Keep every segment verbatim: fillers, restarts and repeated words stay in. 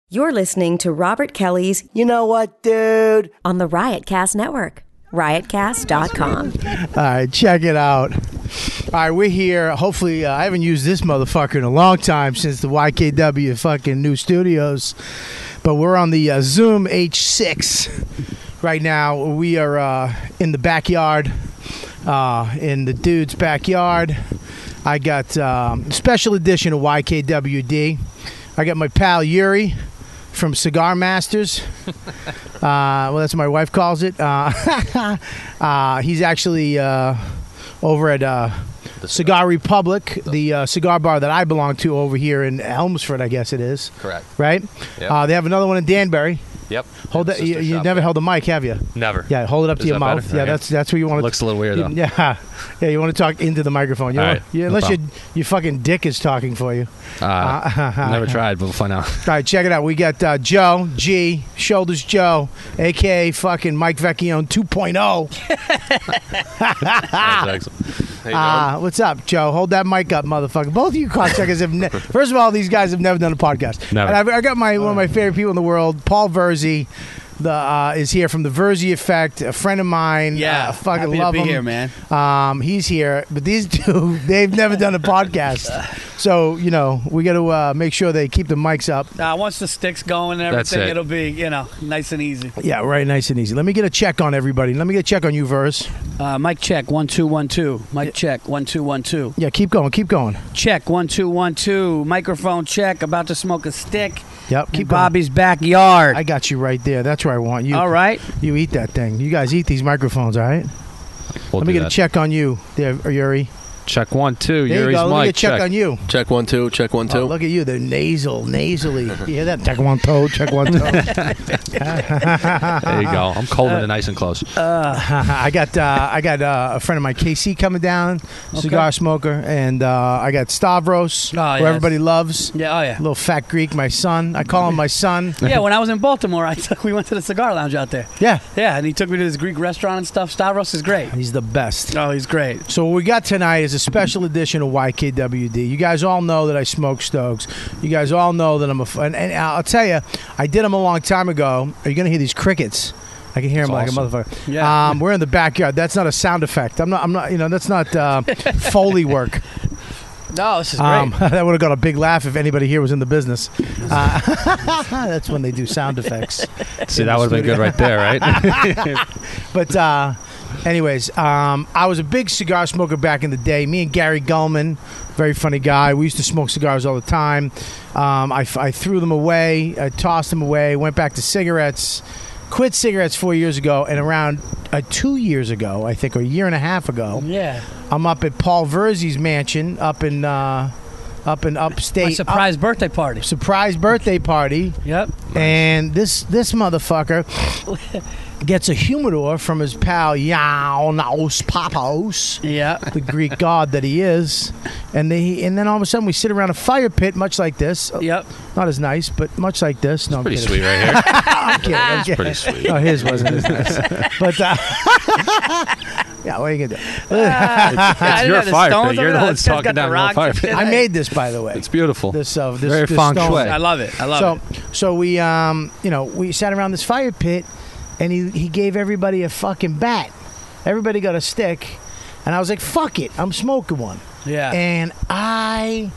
You're listening to Robert Kelly's You Know What, Dude? on the Riotcast Network. riotcast dot com. All right, check it out. All right, we're here. Hopefully, uh, I haven't used this motherfucker in a long time since the Y K W fucking new studios. But we're on the uh, Zoom H six right now. We are uh, in the backyard, uh, in the dude's backyard. I got um, special edition of Y K W D. I got my pal Yuri from Cigar Masters. uh, well, that's what my wife calls it. Uh, uh, he's actually uh, over at uh, Cigar Republic, the uh, cigar bar that I belong to over here in Elmsford, I guess it is. Correct. Right? Yep. Uh, they have another one in Danbury. Yep. Hold that. You, you never there. held a mic, have you? Never. Yeah, hold it up Is to your that mouth. better? Yeah, Okay. that's that's where you want to. Looks a little weird, though. Yeah, yeah. You want to talk into the microphone. You All know, right, yeah, no unless your problem. your fucking dick is talking for you. Uh, Uh, never tried, but we'll find out. All right, check it out. We got uh, Joe G, Shoulders Joe, a k a fucking Mike Vecchione two point oh. That's excellent. How you Uh, what's up, Joe? Hold that mic up, motherfucker. Both of you cocksuckers have ne- First of all, these guys have never done a podcast. Never. And I've, I got my one of my favorite people in the world, Paul Verzi. The uh, is here from the Verzi Effect, a friend of mine. Yeah, uh, fucking happy love to be him. here, man. Um, he's here, but these two, they've never done a podcast, so you know we got to uh, make sure they keep the mics up. Uh, once the stick's going and That's everything, it. it'll be, you know, nice and easy. Yeah, right, nice and easy. Let me get a check on everybody. Let me get a check on you, Verse. Uh, mic check, one, two, one, two. Mic check, one, two, one, two. Yeah, keep going, keep going. Check, one, two, one, two. Microphone check, about to smoke a stick. Yep, in keep going. Bobby's backyard. I got you right there. That's where I want you. All right. You eat that thing. You guys eat these microphones, all right? We'll Let me do get that. a check on you, there, Yuri. Check one, two. There you Yuri's go. Let me mic. get a check, check on you. Check one, two. Check one, two. Oh, look at you. They're nasal, nasally. You hear that? Check one toe, check one toe. There you go. I'm holding it nice and close. I got uh, I got uh, a friend of mine, K C, coming down, cigar smoker, and uh, I got Stavros, Oh, who yes. everybody loves. Yeah, oh, yeah. Little fat Greek, my son. I call him my son. Yeah, when I was in Baltimore, I took, we went to the cigar lounge out there. Yeah, Yeah, and he took me to this Greek restaurant and stuff. Stavros is great. he's the best. Oh, he's great. So what we got tonight is a special edition of Y K W D. You guys all know that I smoke Stokes. You guys all know that I'm a f- and, and I'll tell you, I did them a long time ago. Are you going to hear these crickets? I can hear them That's like awesome. a motherfucker. Yeah. Um, we're in the backyard. That's not a sound effect. I'm not. I'm not. You know, that's not uh, Foley work. No, this is great. Um, that would have got a big laugh if anybody here was in the business. Uh, that's when they do sound effects. See, that would have been good right there, right? But uh, anyways, um, I was a big cigar smoker back in the day. Me and Gary Gulman, very funny guy. We used to smoke cigars all the time. Um, I, I threw them away. I tossed them away. Went back to cigarettes. Quit cigarettes four years ago. And around uh, two years ago, I think, or a year and a half ago, Yeah. I'm up at Paul Verzi's mansion up in uh, up in upstate. My surprise birthday party. Up- surprise birthday party. Yep. And this this motherfucker gets a humidor from his pal Yanos Papos, Yeah. the Greek god that he is. And they and then all of a sudden we sit around a fire pit, much like this. Yep. Not as nice, but much like this. No, I'm Pretty kidding. sweet right here. I'm kidding. I'm kidding. Pretty sweet. No, his wasn't as nice. But uh, yeah, what are you gonna do? It's your fire pit. You're the one that's talking down your fire pit. I made this, by the way. It's beautiful. This uh, this Very this feng stone. shui. I love it. I love so, it. so we, um, you know, we sat around this fire pit, and he he gave everybody a fucking bat. Everybody got a stick, and I was like, "Fuck it, I'm smoking one." Yeah. And I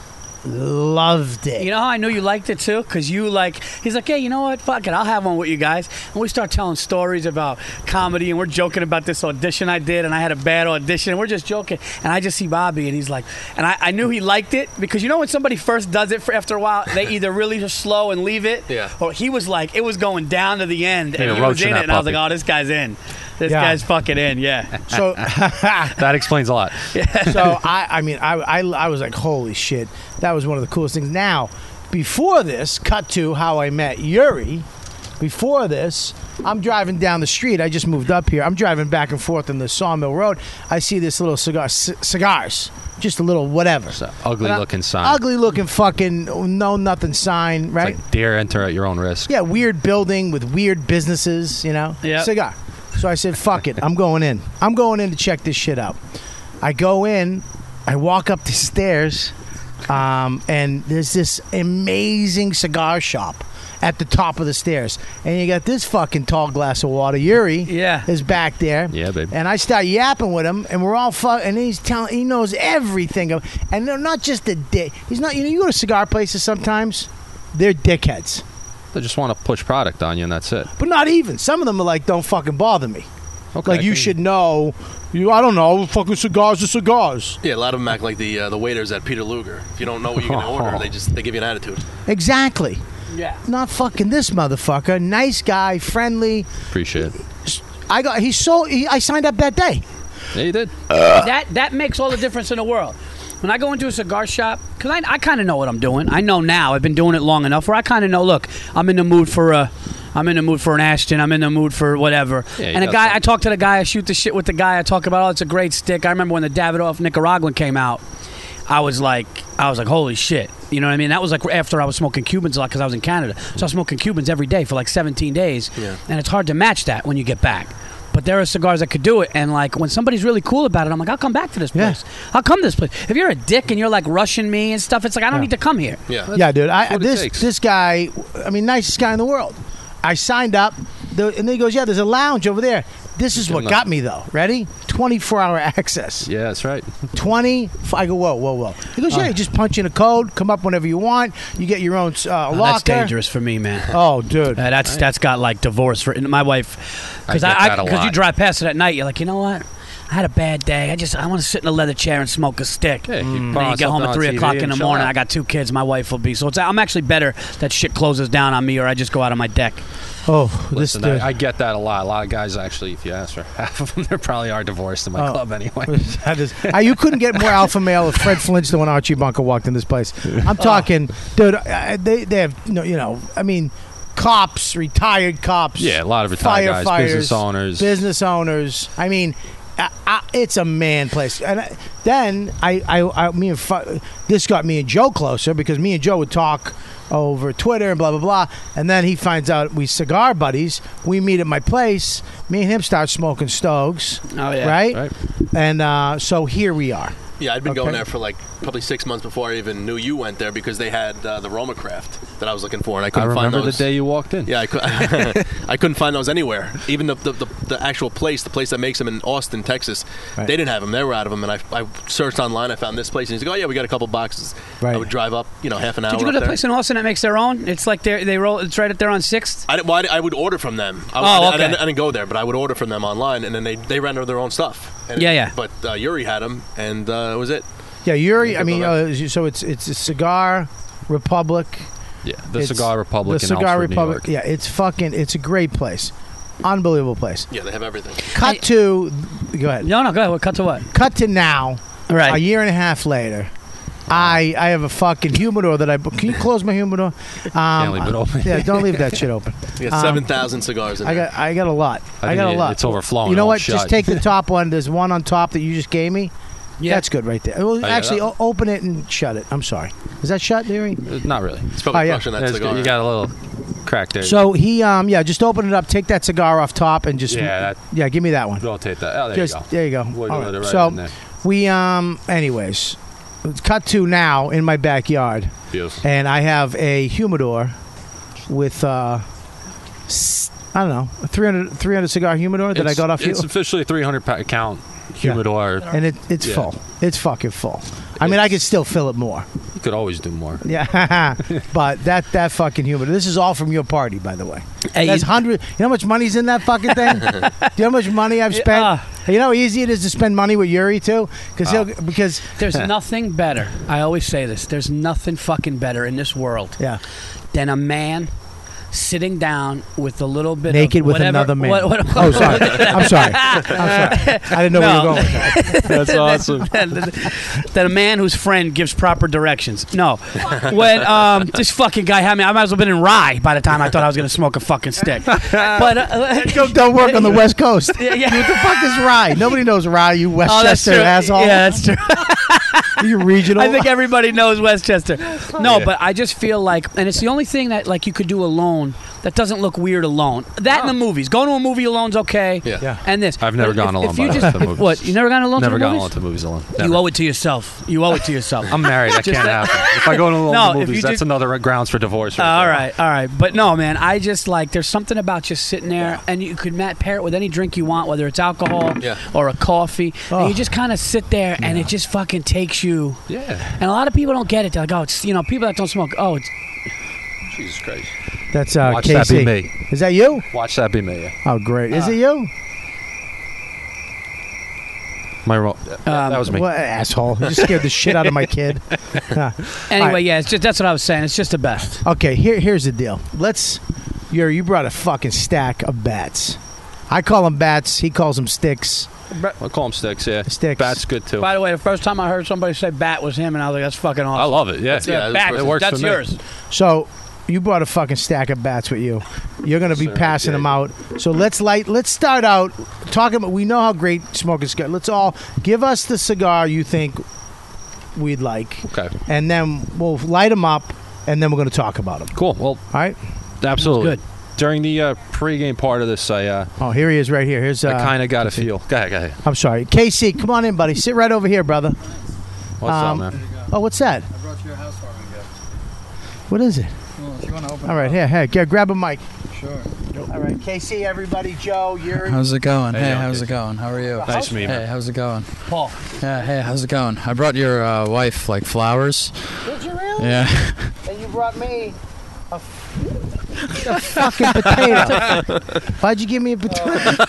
loved it. You know how I knew you liked it too? Because you like, he's like, hey, you know what? Fuck it, I'll have one with you guys. And we start telling stories about comedy, and we're joking about this audition I did, and I had a bad audition, and we're just joking. And I just see Bobby, and he's like, and I, I knew he liked it because you know when somebody first does it for after a while, they either really just slow and leave it, Yeah. or he was like, it was going down to the end, and Yeah, he was roaching in it, that and I was puppy. like, oh, this guy's in. This Yeah. guy's fucking in, yeah. so, That explains a lot. so I, I mean, I, I, I was like, holy shit, that was one of the coolest things. Now, before this, cut to how I met Yuri. Before this, I'm driving down the street. I just moved up here. I'm driving back and forth on the Sawmill Road. I see this little cigar, c- cigars, just a little whatever. It's an ugly But I- looking sign. Ugly looking fucking no nothing sign, It's right? like dare enter at your own risk. Yeah, weird building with weird businesses, you know? Yep. Cigar. So I said, fuck it. I'm going in. I'm going in to check this shit out. I go in. I walk up the stairs. Um, and there's this amazing cigar shop at the top of the stairs, and you got this fucking tall glass of water. Yuri, yeah, is back there. Yeah, baby. And I start yapping with him, and we're all fuck. And he's telling, he knows everything. Of, and they're not just a dick. He's not. You know, you go to cigar places sometimes, they're dickheads. They just want to push product on you, and that's it. But not even. Some of them are like, don't fucking bother me. Okay, like you can... should know. You, I don't know. Fucking cigars are cigars. Yeah, a lot of them act like the uh, the waiters at Peter Luger. If you don't know what you're gonna order, they just they give you an attitude. Exactly. Yeah. Not fucking this motherfucker. Nice guy, friendly. Appreciate it. I got. He sold. He, I signed up that day. Yeah, you did. Uh. That that makes all the difference in the world. When I go into a cigar shop, because I, I kind of know what I'm doing. I know now. I've been doing it long enough where I kind of know. Look, I'm in the mood for a. I'm in the mood for an Ashton. I'm in the mood for whatever. Yeah, and a guy, something. I talk to the guy. I shoot the shit with the guy. I talk about, oh, it's a great stick. I remember when the Davidoff Nicaraguan came out. I was like, I was like, holy shit. You know what I mean? That was like after I was smoking Cubans a lot because I was in Canada. So I was smoking Cubans every day for like seventeen days. Yeah. And it's hard to match that when you get back. But there are cigars that could do it. And like when somebody's really cool about it, I'm like, I'll come back to this place. Yeah. I'll come to this place. If you're a dick and you're like rushing me and stuff, it's like, I don't yeah. need to come here. Yeah, yeah, dude. I, this this guy, I mean, nicest guy in the world. I signed up, and then he goes, yeah, there's a lounge over there. This is what got me, though. Ready? twenty-four hour access. Yeah, that's right. twenty. I go, whoa, whoa, whoa. He goes, yeah, uh, you just punch in a code, come up whenever you want. You get your own uh, locker. Oh, that's dangerous for me, man. Oh, dude. Uh, that's right. That's got, like, divorce for my wife. Because I, I, I you drive past it at night, you're like, you know what? I had a bad day. I just I want to sit in a leather chair and smoke a stick. Yeah, mm. And then you get home at three o'clock in the morning. Out. I got two kids. My wife will be so. It's, I'm actually better that shit closes down on me, or I just go out on my deck. Oh, Listen, this. I, I get that a lot. A lot of guys actually, if you ask for half of them, they probably are divorced in my oh. club anyway. That is, uh, you couldn't get more alpha male if Fred Flintstone and Archie Bunker walked in this place. I'm talking, oh. dude. Uh, they they have no, you know. I mean. Cops, retired cops. Yeah, a lot of retired guys, business owners. Business owners. I mean, I, I, it's a man place. And I, then I, I, I, me and fu- this got me and Joe closer because me and Joe would talk over Twitter and blah blah blah. And then he finds out we cigar buddies. We meet at my place. Me and him start smoking Stogs. Oh yeah, right. right. And uh, so here we are. Yeah, I'd been okay. going there for like probably six months before I even knew you went there because they had uh, the Roma Craft that I was looking for, and I couldn't I find those. I remember the day you walked in. Yeah, I, could, I couldn't find those anywhere. Even the, the the the actual place, the place that makes them in Austin, Texas, right. they didn't have them. They were out of them, and I, I searched online. I found this place, and he's like, "Oh yeah, we got a couple boxes." Right. I would drive up, you know, half an hour. Did you go to the there. place in Austin that makes their own? It's like they they roll. It's right up there on Sixth. I, well, I, I would order from them. I, oh, I, okay. I, didn't, I didn't go there, but I would order from them online, and then they they render their own stuff. And yeah, it, yeah. But uh, Yuri had them, and uh, it was it. Yeah, Yuri. I mean, uh, so it's it's a Cigar Republic. Yeah, the it's Cigar Republic. The in Cigar Elmsford, Republic. Yeah, it's fucking. It's a great place, unbelievable place. Yeah, they have everything. Cut I, to. Go ahead. No, no, go ahead. Cut to what? Cut to now. All right. A year and a half later. I I have a fucking humidor that I. Can you close my humidor? Um, Can't leave it open. Yeah, don't leave that shit open. You got um, seven thousand cigars in I there. got I got a lot. I, I got a it, lot. It's overflowing. You know what? Shut. Just take the top one. There's one on top that you just gave me. Yeah. That's good right there. Well, oh, actually, yeah, o- open it and shut it. I'm sorry. Is that shut, Larry? Uh, not really. It's probably oh, yeah. crushing that That's cigar. good. You got a little crack there. So he, um, yeah, just open it up. Take that cigar off top and just, yeah, that, yeah, give me that one. Rotate that. Oh, there just, you go. There you go. We'll All right. right. Right so in there. we, um, anyways, cut to now in my backyard. Beautiful. And I have a humidor with, uh, I don't know, a three hundred, three hundred cigar humidor that it's, I got off you. It's officially a three hundred count humidor. Yeah. And it, it's yeah. full. It's fucking full. I mean, I could still fill it more. You could always do more. Yeah, but that that fucking humidor. This is all from your party, by the way. Hey, That's hundred. You know how much money's in that fucking thing? Do you know how much money I've spent? Uh, you know how easy it is to spend money with Yuri too, because uh, he'll because there's nothing better. I always say this. There's nothing fucking better in this world. Yeah. Than a man sitting down with a little bit naked of with whatever, another man. What, what, oh, sorry. I'm sorry. I'm sorry. I didn't know no. where you were going with that. That's awesome. That a man whose friend gives proper directions. No. When um, this fucking guy had me, I might as well have been in Rye by the time I thought I was going to smoke a fucking stick. But uh, don't, don't work on the West Coast. Yeah, yeah. What the fuck is Rye? Nobody knows Rye, you Westchester oh, asshole. Yeah, that's true. You regional. I think everybody knows Westchester. No, Yeah. but I just feel like, and it's the only thing that like you could do alone that doesn't look weird alone. That in the movies, going to a movie alone's okay. Yeah. Yeah. And this, I've never But gone if, alone If you by just, the movies. what? You never gone alone? Never to the gone movies? alone to movies alone. Never. You owe it to yourself. You owe it to yourself. I'm married. That can't that- happen. If I go alone No, to if movies, you that's just- another grounds for divorce. Uh, right all there. right, all right, but no, man. I just like there's something about just sitting there, and you could Matt pair it with any drink you want, whether it's alcohol Yeah. or a coffee, Oh. and you just kind of sit there, and it just fucking takes you. Yeah. And a lot of people don't get it. They're like, oh, it's you know, people that don't smoke. Oh, it's Jesus Christ. That's uh, Watch K that C. be me. Is that you? Watch that be me. Yeah. Oh, great. Is Uh, it you? My ro- Um, that was me. What asshole? You just scared the shit out of my kid. Huh. anyway. All right. Yeah, it's just that's what I was saying. It's just the best. Okay, here here's the deal. Let's. You're, you brought a fucking stack of bats. I call them bats. He calls them sticks. I call them sticks. Yeah. Sticks. Bat's good too. By the way, the first time I heard somebody say "bat" was him, and I was like, "That's fucking awesome." I love it. Yeah. Yeah, bat. it works That's for me. yours. So you brought a fucking stack of bats with you. You're gonna be Sir, passing yeah. them out. So let's light. Let's start out talking about. We know how great smokers get. Let's all give us the cigar you think we'd like, Okay. and then we'll light them up, and then we're gonna talk about them. Cool. Well, All right. absolutely. Good. During the uh, pregame part of this, I uh, Oh, here he is, right here. Here's. Uh, I kind of got a feel. Go ahead. Go ahead. I'm sorry, K C. Come on in, buddy. Sit right over here, brother. What's Um, up, man? Oh, what's that? I brought you a housewarming gift. What is it? Well, if you want to open All it right, up. here, here. Get, grab a mic. Sure. All right, K C, everybody, Joe, Yuri. How's it going? Hey, Hey, yo, how's Casey. it going? How are you? Nice to meet you. Hey, man. how's it going? Paul. Yeah, hey, how's it going? I brought your uh, wife like flowers. Did you really? Yeah. And you brought me a, a fucking potato. Why'd you give me a potato?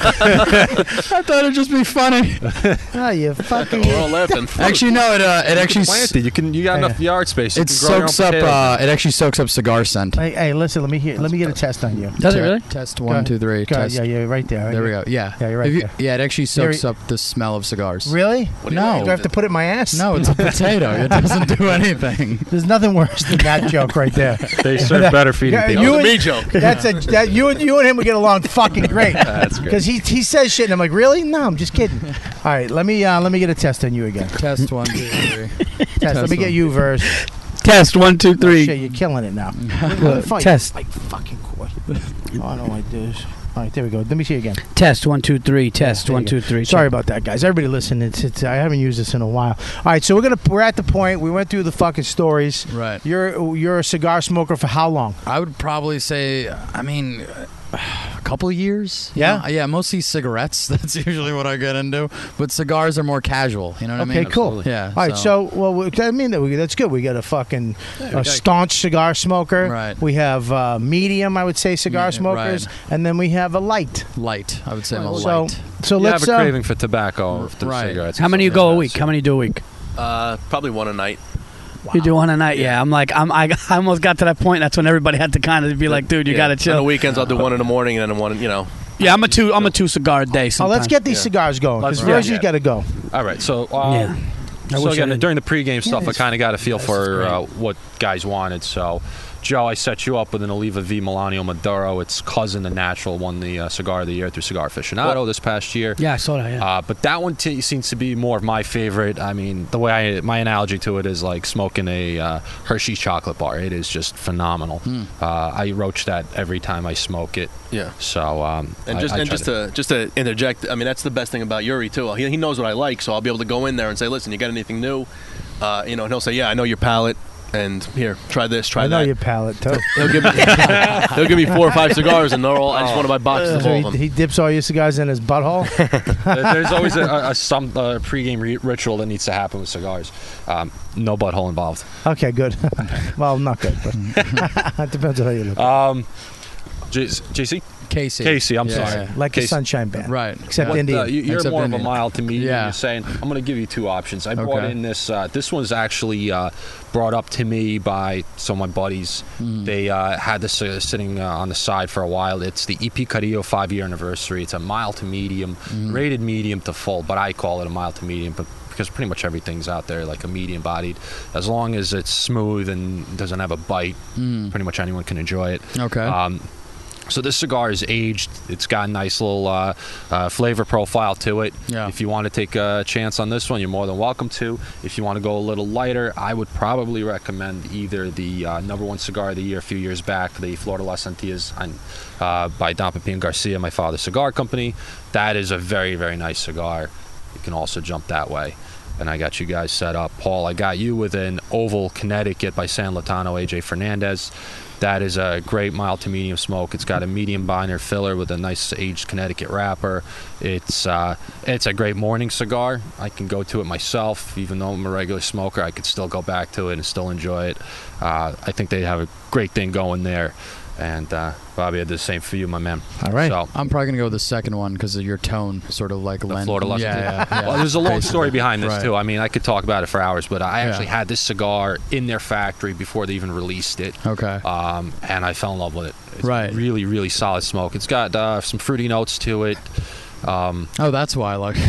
I thought it'd just be funny. Oh, you fucking. We're all laughing. Actually, no, it uh, it actually Plant s- it. You can. You got Yeah. enough yard space. You it can grow your own soaks up. potatoes. Uh, it actually soaks up cigar scent. Hey, hey, listen. Let me hear. Let me get a test on you. Does it Te- really? Test Go one, ahead. two, three. Go ahead. Test. Yeah, yeah, right there. Right There we there. go. Yeah. Yeah, you're right If you- there. yeah, it actually There soaks we- up the smell of cigars. Really? What do you No. like? Do I have to put it in my ass? No, it's a potato. It doesn't do anything. There's nothing worse than that joke right there. They serve better feeding Yeah, people. you That was a and- me joke. That's a that you and you and him would get along fucking great. That's great. Because he he says shit and I'm like, really? No, I'm just kidding. All right, let me uh, let me get a test on you again. Test one, two, three. Test. Let me get one. you verse. Test one, two, three. Shit, you're killing it now. Look, test. Like fucking cord. Oh, I don't like this. All right, there we go. Let me see again. Test one, two, three. Test There one, you two, go. three. Sorry about that, guys. Everybody listen. It's, it's I haven't used this in a while. All right, so we're gonna we're at the point. We went through the fucking stories. Right. You're you're a cigar smoker for how long? I would probably say, I mean, a couple of years. you Yeah? know? Yeah, mostly cigarettes. That's usually what I get into. But cigars are more casual. You know what Okay, I mean? cool. Absolutely. Yeah. All right, so well, we- I mean that we, that's good. We got a fucking a staunch cigar smoker. Right. We have uh, medium, I would say, cigar Me- smokers, right. and then we have a light. light. I would say I'm a So light. so You let's. have a uh, craving for tobacco or for Right. cigarettes. How many you Something go a like week? that. How many you do a week? Uh, probably one a night. You do one a night, yeah. I'm like, I'm, I, I almost got to that point. That's when everybody had to kind of be like, dude, you Yeah. got to On the chill. weekends, I'll do one in the morning and then one, you know. Yeah, I'm a two, I'm a two cigar a day. Oh, Sometimes. let's get these Yeah. cigars going because Let's- Rosie's yeah. got to go. All right. So, um, Yeah. I so wish I again, didn't. during the pregame stuff, I it's- kind of got a feel this is for great. uh, what guys wanted. So, Joe, I set you up with an Oliva V Melanio Maduro. Its cousin, the Natural, won the uh, Cigar of the Year through Cigar Aficionado this past year. Yeah, I saw that. Yeah. Uh, but that one t- seems to be more of my favorite. I mean, the way I, my analogy to it is like smoking a uh, Hershey's chocolate bar. It is just phenomenal. Uh, I roach that every time I smoke it. Yeah. So, um, And I- just I and try just to just to interject, I mean that's the best thing about Yuri too. He, he knows what I like, so I'll be able to go in there and say, "Listen, you got anything new?" Uh, you know, and he'll say, "Yeah, I know your palate, and here, try this, try I know that." your palate too. He'll give me he'll give me four or five cigars, and they're all. I just want to buy boxes of So all he, of them. he dips all your cigars in his butthole. There- There's always a, a, a some uh, pregame re- ritual that needs to happen with cigars. Um, no butthole involved. Okay, good. Well, not good, but it depends on how you look. Um, J- J C? Casey. Casey, I'm Yeah, sorry. yeah. like a Casey. sunshine band, Right. except What, Indian. uh, you- you're Except more of Indian. a mild to medium. Yeah. You're saying I'm going to give you two options. I brought Okay. in this. Uh, this one's actually uh, brought up to me by some of my buddies. Mm. They uh, had this uh, sitting uh, on the side for a while. It's the E P Carrillo five-year anniversary. It's a mild to medium, Mm. rated medium to full, but I call it a mild to medium. But because pretty much everything's out there like a medium bodied, as long as it's smooth and doesn't have a bite, Mm. pretty much anyone can enjoy it. Okay. Um, So this cigar is aged. It's got a nice little uh, uh, flavor profile to it. Yeah. If you want to take a chance on this one, you're more than welcome to. If you want to go a little lighter, I would probably recommend either the uh, number one cigar of the year a few years back, the Flor de las Antillas uh, by Don Pepin Garcia, my father's cigar company. That is a very, very nice cigar. You can also jump that way. And I got you guys set up. Paul, I got you with an Oval Connecticut by San Lotano, A J Fernandez. That is a great mild to medium smoke. It's got a medium binder filler with a nice aged Connecticut wrapper. It's uh, it's a great morning cigar. I can go to it myself. Even though I'm a regular smoker, I could still go back to it and still enjoy it. Uh, I think they have a great thing going there. And uh, Bobby, I did the same for you, my man. All right. So, I'm probably gonna go with the second one because of your tone, sort of like the lend- Flor de las yeah, Antillas. yeah, yeah. Well, there's a long Basically. story behind this Right. too. I mean, I could talk about it for hours, but I actually Yeah. had this cigar in their factory before they even released it. Okay. Um, and I fell in love with it. It's Right. really, really solid smoke. It's got uh, some fruity notes to it. Um, Oh, that's why I like.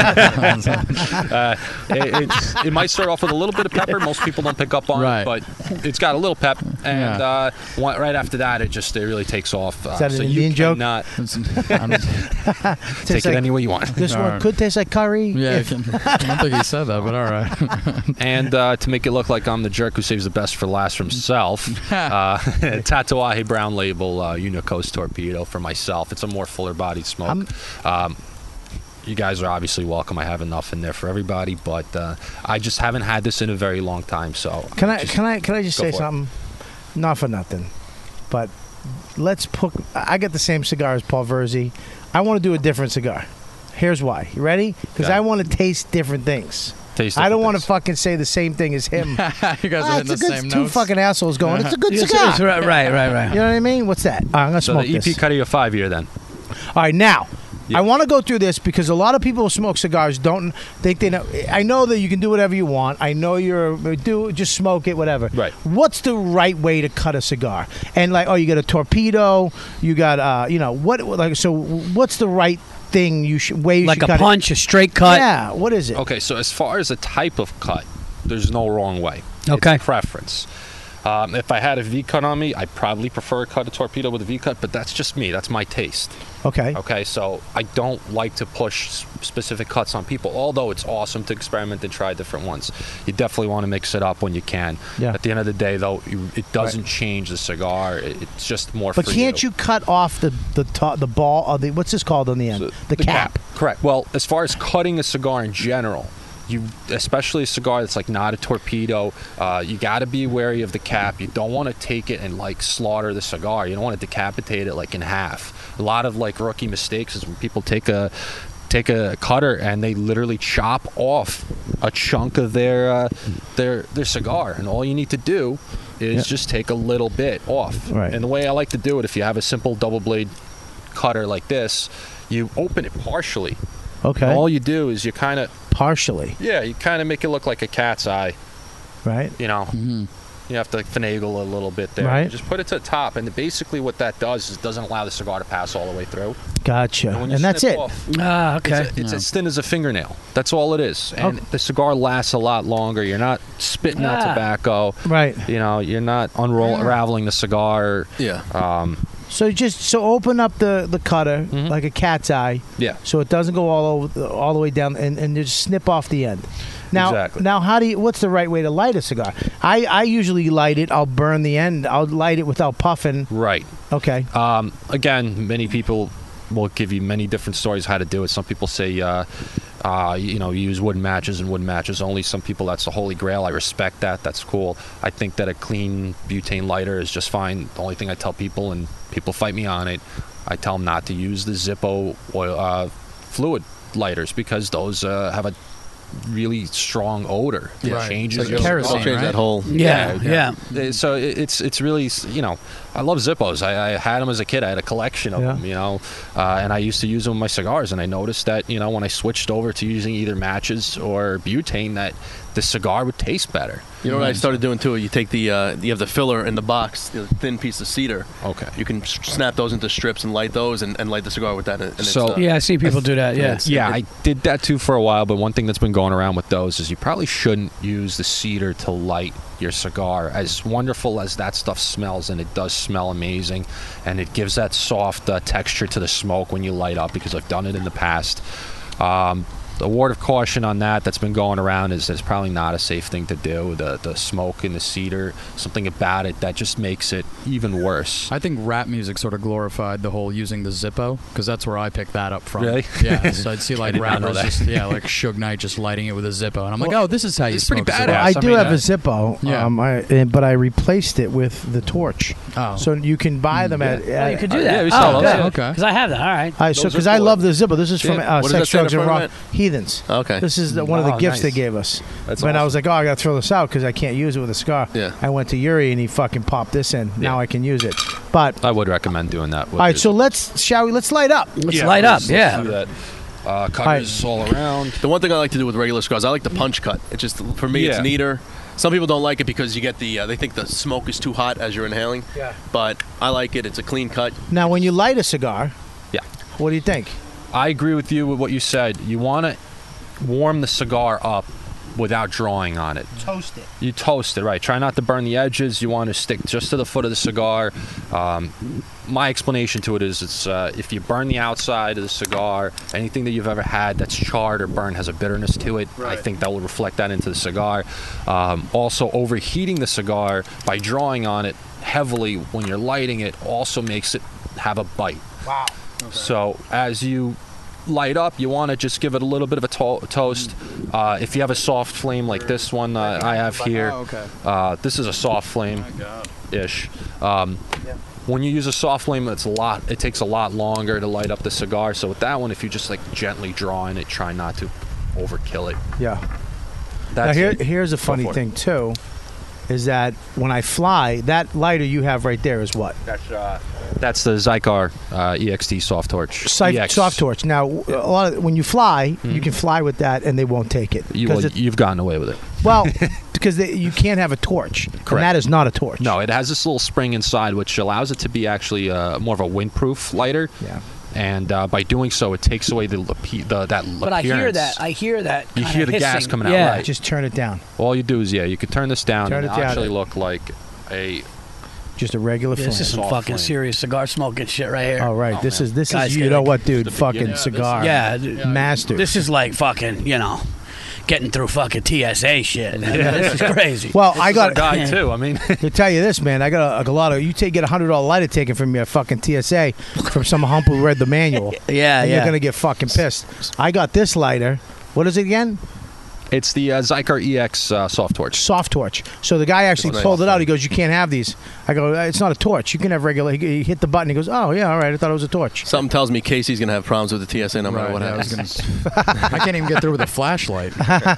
uh, it, it's, it might start off with a little bit of pepper. Most people don't pick up on Right. it, but it's got a little pep. And Yeah. uh, one, right after that, it just it really takes off. Uh, Is that an so Indian you joke? cannot I'm- take Tastes it like- any way you want. This All one right. could taste like curry. yeah, If- I don't think he said that, but all right. And uh, to make it look like I'm the jerk who saves the best for last for himself, uh, Tatuaje Brown Label uh, Unicos Torpedo for myself. It's a more fuller-bodied smoke. Um, you guys are obviously welcome. I have enough in there for everybody, but uh, I just haven't had this in a very long time. So Can I just can I can I just go say for it. something? Not for nothing, but let's put. I got the same cigar as Paul Verzi. I want to do a different cigar. Here's why. You ready? Because Okay. I want to taste different things. taste I don't different want to things. fucking say the same thing as him. you guys Ah, are hitting it's the a good, same two notes. fucking assholes going. It's a good Yes, cigar. it's right, right, right, right. You know what I mean? What's that? All right, I'm gonna So smoke the E P this. Cuddy a five year then. All right, now Yeah. I want to go through this because a lot of people who smoke cigars don't think they know. I know that you can do whatever you want. I know you're do just smoke it, whatever. Right. What's the right way to cut a cigar? And like, oh, you got a torpedo. You got, uh, you know, what? Like, so what's the right thing you should way you Like should a cut punch, it? a straight cut. Yeah. What is it? Okay, so as far as a type of cut, there's no wrong way. Okay. It's preference. Um, if I had a V cut on me, I'd probably prefer to cut a torpedo with a V cut, but that's just me. That's my taste. Okay. Okay, so I don't like to push s- specific cuts on people, although it's awesome to experiment and try different ones. You definitely want to mix it up when you can. Yeah. At the end of the day, though, you, it doesn't change the cigar. It, it's just more But for can't you cut off the the top, the ball or the what's this called on the end? So, the, cap. Correct. Well, as far as cutting a cigar in general, you especially a cigar that's like not a torpedo, uh, you got to be wary of the cap. You don't want to take it and like slaughter the cigar. You don't want to decapitate it like in half. A lot of like rookie mistakes is when people take a take a cutter and they literally chop off a chunk of their uh, their their cigar, and all you need to do is Yeah. just take a little bit off. Right. And the way I like to do it, if you have a simple double blade cutter like this, you open it partially. Okay. And all you do is you kind of, Partially. yeah, you kind of make it look like a cat's eye. Right. You know, Mhm. you have to finagle a little bit there. Right. Just put it to the top, and basically what that does is it doesn't allow the cigar to pass all the way through. Gotcha. when you And that's snip it. off, Ah, okay. It's, a- it's Yeah. as thin as a fingernail. That's all it is. And Okay. the cigar lasts a lot longer. You're not spitting out Ah. tobacco. Right. You know, you're not unroll- unraveling the cigar. Yeah. Um, So just so open up the, the cutter Mhm. like a cat's eye, yeah. so it doesn't go all over the, all the way down, and, and just snip off the end. Now, Exactly. now, how do you? What's the right way to light a cigar? I, I usually light it. I'll burn the end. I'll light it without puffing. Right. Okay. Um, again, many people will give you many different stories how to do it. Some people say, uh, uh, you know, you use wooden matches and wooden matches only. Some people, that's the holy grail. I respect that. That's cool. I think that a clean butane lighter is just fine. The only thing I tell people, and people fight me on it, I tell them not to use the Zippo oil, uh, fluid lighters because those uh, have a really strong odor. It Right. changes It's like your kerosene, I'll change right? that whole. Yeah, yeah. Uh, So it- it's it's really, you know, I love Zippos. I, I had them as a kid. I had a collection of Yeah. them, you know, uh, and I used to use them with my cigars. And I noticed that, you know, when I switched over to using either matches or butane, that the cigar would taste better. You know what I started doing too? You take the uh, you have the filler in the box, the thin piece of cedar. Okay. You can s- snap those into strips and light those, and, and light the cigar with that. And it's, So- uh, Yeah, I see people do that. Yeah. it's- Yeah, it- I did that too for a while. But one thing that's been going around with those is you probably shouldn't use the cedar to light your cigar. As wonderful as that stuff smells, and it does smell amazing, and it gives that soft uh, texture to the smoke when you light up, because I've done it in the past. Um, the word of caution on that that's been going around is it's probably not a safe thing to do. The the smoke in the cedar, something about it that just makes it even worse. I think rap music sort of glorified the whole using the Zippo, because that's where I picked that up from. Really? Yeah. So I'd see like I did not know rappers, that. just, yeah, like Suge Knight just lighting it with a Zippo, and I'm like, oh, this is how you it's smoke pretty a badass. cigar. I I do mean, have uh, a Zippo, Yeah. um, I, and- but I replaced it with the torch. Oh. So you can buy them at. Oh, at you could do Uh, that. yeah, we sell oh, those, good. yeah. Okay. Because I have that. All right. I, so Those are because I cool. love the Zippo. This is from Yeah. uh, What does Sex, that stand Drugs, and for, Rock Matt? Heathens. Okay. This is the, one of the Oh, gifts nice. they gave us. That's when I awesome. was like, oh, I got to throw this out because I can't use it with a cigar. Yeah. I went to Yuri and he fucking popped this in. Now Yeah. I can use it. But I would recommend doing that. all right, so let's shall we? Let's light up. Let's light up. Yeah. Do that. Uh, cutters all around. The one thing I like to do with regular cigars, I like the punch cut. It just for me, it's Yeah. neater. Some people don't like it because you get the uh, they think the smoke is too hot as you're inhaling. Yeah. But I like it. It's a clean cut. Now, when you light a cigar, Yeah. what do you think? I agree with you with what you said. You want to warm the cigar up without drawing on it. Toast it. You toast it, right? Try not to burn the edges. You want to stick just to the foot of the cigar. Um, my explanation to it is it's uh, if you burn the outside of the cigar, anything that you've ever had that's charred or burned has a bitterness to it. I think that will reflect that into the cigar. Um, also, overheating the cigar by drawing on it heavily when you're lighting it also makes it have a bite. Wow. So as you light up, you want to just give it a little bit of a to- toast. Uh, if you have a soft flame like this one uh, I have here, Oh, okay. uh, this is a soft flame ish. Um, when you use a soft flame, it's a lot. It takes a lot longer to light up the cigar. So with that one, if you just like gently draw in it, try not to overkill it. Yeah. That's now here, it. here's a Go funny for it. thing too, is that when I fly, that lighter you have right there is what? That's uh, that's the Zycar uh, E X T soft torch. Sif- E X. soft torch. Now, a lot of, when you fly, you can fly with that, and they won't take it. You, 'Cause well, it- you've gotten away with it. well, because they, you can't have a torch, and Correct. that is not a torch. No, it has this little spring inside, which allows it to be actually uh, more of a windproof lighter. Yeah. And uh, by doing so, it takes away the, the, the that But I hear appearance. that. I hear that. You kinda hear the gas hissing. coming out, yeah. right. Just turn it down. All you do is, yeah, you could turn this down Turn and it down. actually look like a. Just a regular flame. This is some Soft fucking flame. serious cigar smoking shit right here. All right. Oh, this man. is this Guys is you get know it. what, dude? the Fucking beginning. cigar. Yeah, d- Master. This is like fucking, you know, getting through fucking T S A shit. I mean, this is crazy. well, I got. guy too. I mean, To tell you this, man, I got a, a lot of. You take get a hundred dollar lighter taken from your fucking T S A from some hump who read the manual. yeah, and yeah. You're gonna get fucking pissed. I got this lighter. What is it again? it's the uh, Zycar E X uh, soft torch. Soft torch. So the guy actually It's pulled nice. it out. He goes, "You can't have these." I go, "Uh, "It's not a torch. You can have regular." He, he hit the button. He goes, "Oh yeah, all right. I thought it was a torch." Something tells me Casey's gonna have problems with the T S A no matter Right, what yeah, I, was happens. gonna, I can't even get through with a flashlight.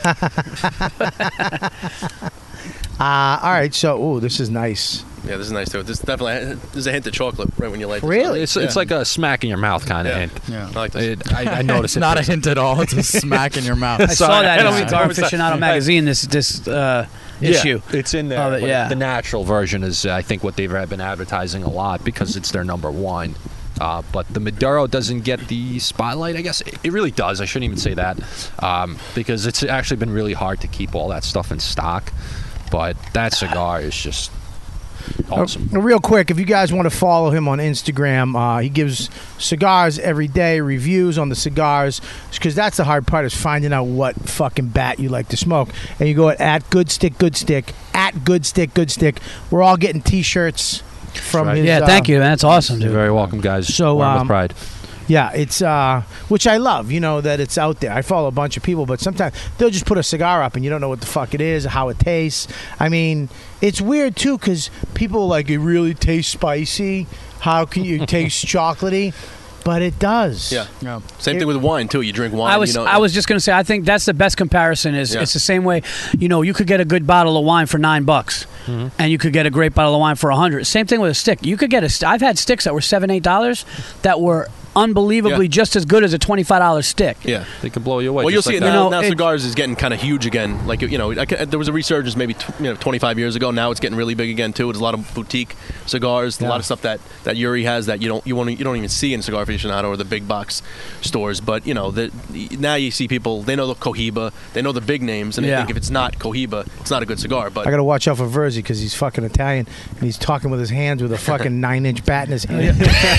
Uh, all right. So, ooh, this is nice. Yeah, this is nice too. This definitely there's a hint of chocolate right when you light this. Really? It's it's like a smack in your mouth kind of Yeah. hint. Yeah. I like this. It, I, I noticed It's it. not a hint at all. It's a smack in your mouth. I saw Sorry, that I don't in mean to Cigar overstep. Aficionado magazine. This this uh, Yeah, issue. it's in there. Of it, but yeah. The natural version is, uh, I think, what they've been advertising a lot because it's their number one. Uh, but the Maduro doesn't get the spotlight, I guess. It, it really does. I shouldn't even say that um, because it's actually been really hard to keep all that stuff in stock. But that cigar is just awesome. Uh, real quick, if you guys want to follow him on Instagram, uh, he gives cigars every day, reviews on the cigars, because that's the hard part is finding out what fucking bat you like to smoke. And you go at, at Good Stick, Good Stick, at Good Stick, Good Stick. We're all getting T-shirts from right. his. Yeah, uh, thank you, man. That's awesome, You're dude. very welcome, guys. So, Wear 'em with um, pride. Yeah, it's uh, which I love. You know that it's out there. I follow a bunch of people, but sometimes they'll just put a cigar up and you don't know what the fuck it is, how it tastes. I mean, it's weird too because people are like it really tastes spicy. How can you taste chocolatey? But it does. Yeah. Yeah. Same thing with wine too. You drink wine. I was you know, I was just gonna say I think that's the best comparison. Is Yeah. it's the same way, you know, you could get a good bottle of wine for nine bucks, Mm-hmm. and you could get a great bottle of wine for a hundred. Same thing with a stick. You could get a. St- I've had sticks that were seven, eight dollars, that were unbelievably Yeah. just as good as a twenty-five dollar stick. Yeah. They can blow you away. Well, you'll just see like it that. now. You know, now it- cigars is getting kind of huge again. Like you know, I, ca- there was a resurgence maybe tw- you know twenty-five years ago. Now it's getting really big again too. There's a lot of boutique cigars, a Yeah. lot of stuff that, that Yuri has that you don't you want you don't even see in Cigar Aficionado or the big box stores. But you know, the, now you see people. They know the Cohiba. They know the big names, and they Yeah. think if it's not Cohiba, it's not a good cigar. But I got to watch out for Verzi because he's fucking Italian and he's talking with his hands with a fucking nine inch bat in his hand.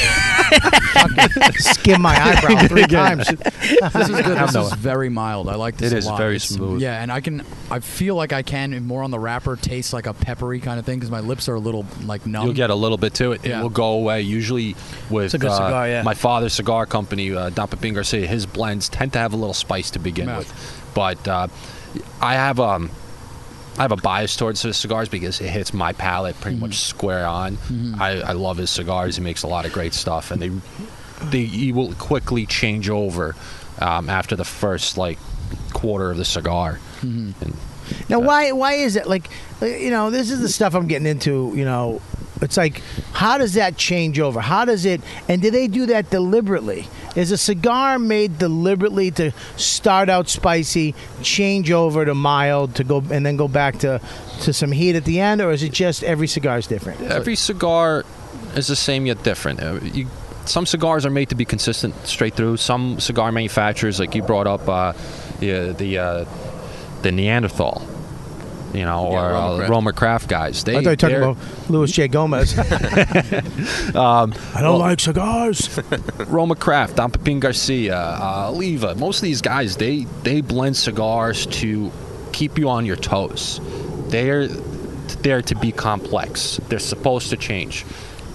Fucking skim my eyebrow three times. This is good. This no- is very mild. I like this It a is lot. very It's- smooth. Yeah, and I can. I feel like I can more on the wrapper taste like a peppery kind of thing because my lips are a little like numb. You'll get a little bit to it. Yeah. It will go away. Usually with It's a good uh, cigar, yeah. my father's cigar company, uh, Don Pepin Garcia, his blends tend to have a little spice to begin Yeah. with. But uh, I have um, I have a bias towards his cigars because it hits my palate pretty Mm-hmm. much square on. I, I love his cigars. He makes a lot of great stuff, and they they he will quickly change over um, after the first like quarter of the cigar. Mm-hmm. And Now, why why is it like, you know, this is the stuff I'm getting into, you know, it's like, how does that change over? How does it, and do they do that deliberately? Is a cigar made deliberately to start out spicy, change over to mild, to go, and then go back to, to some heat at the end, or is it just every cigar is different? Every cigar is the same yet different. Uh, you, some cigars are made to be consistent straight through. Some cigar manufacturers, like you brought up, uh, the the uh, the Neanderthal, you know, Yeah, or Roma uh, Craft. Roma Craft guys. They, I thought you were talking they're- about Louis J. Gomez. um, I don't like cigars. Roma Craft, Don Pepin Garcia, uh, Oliva. Most of these guys, they they blend cigars to keep you on your toes. They're there to be complex. They're supposed to change.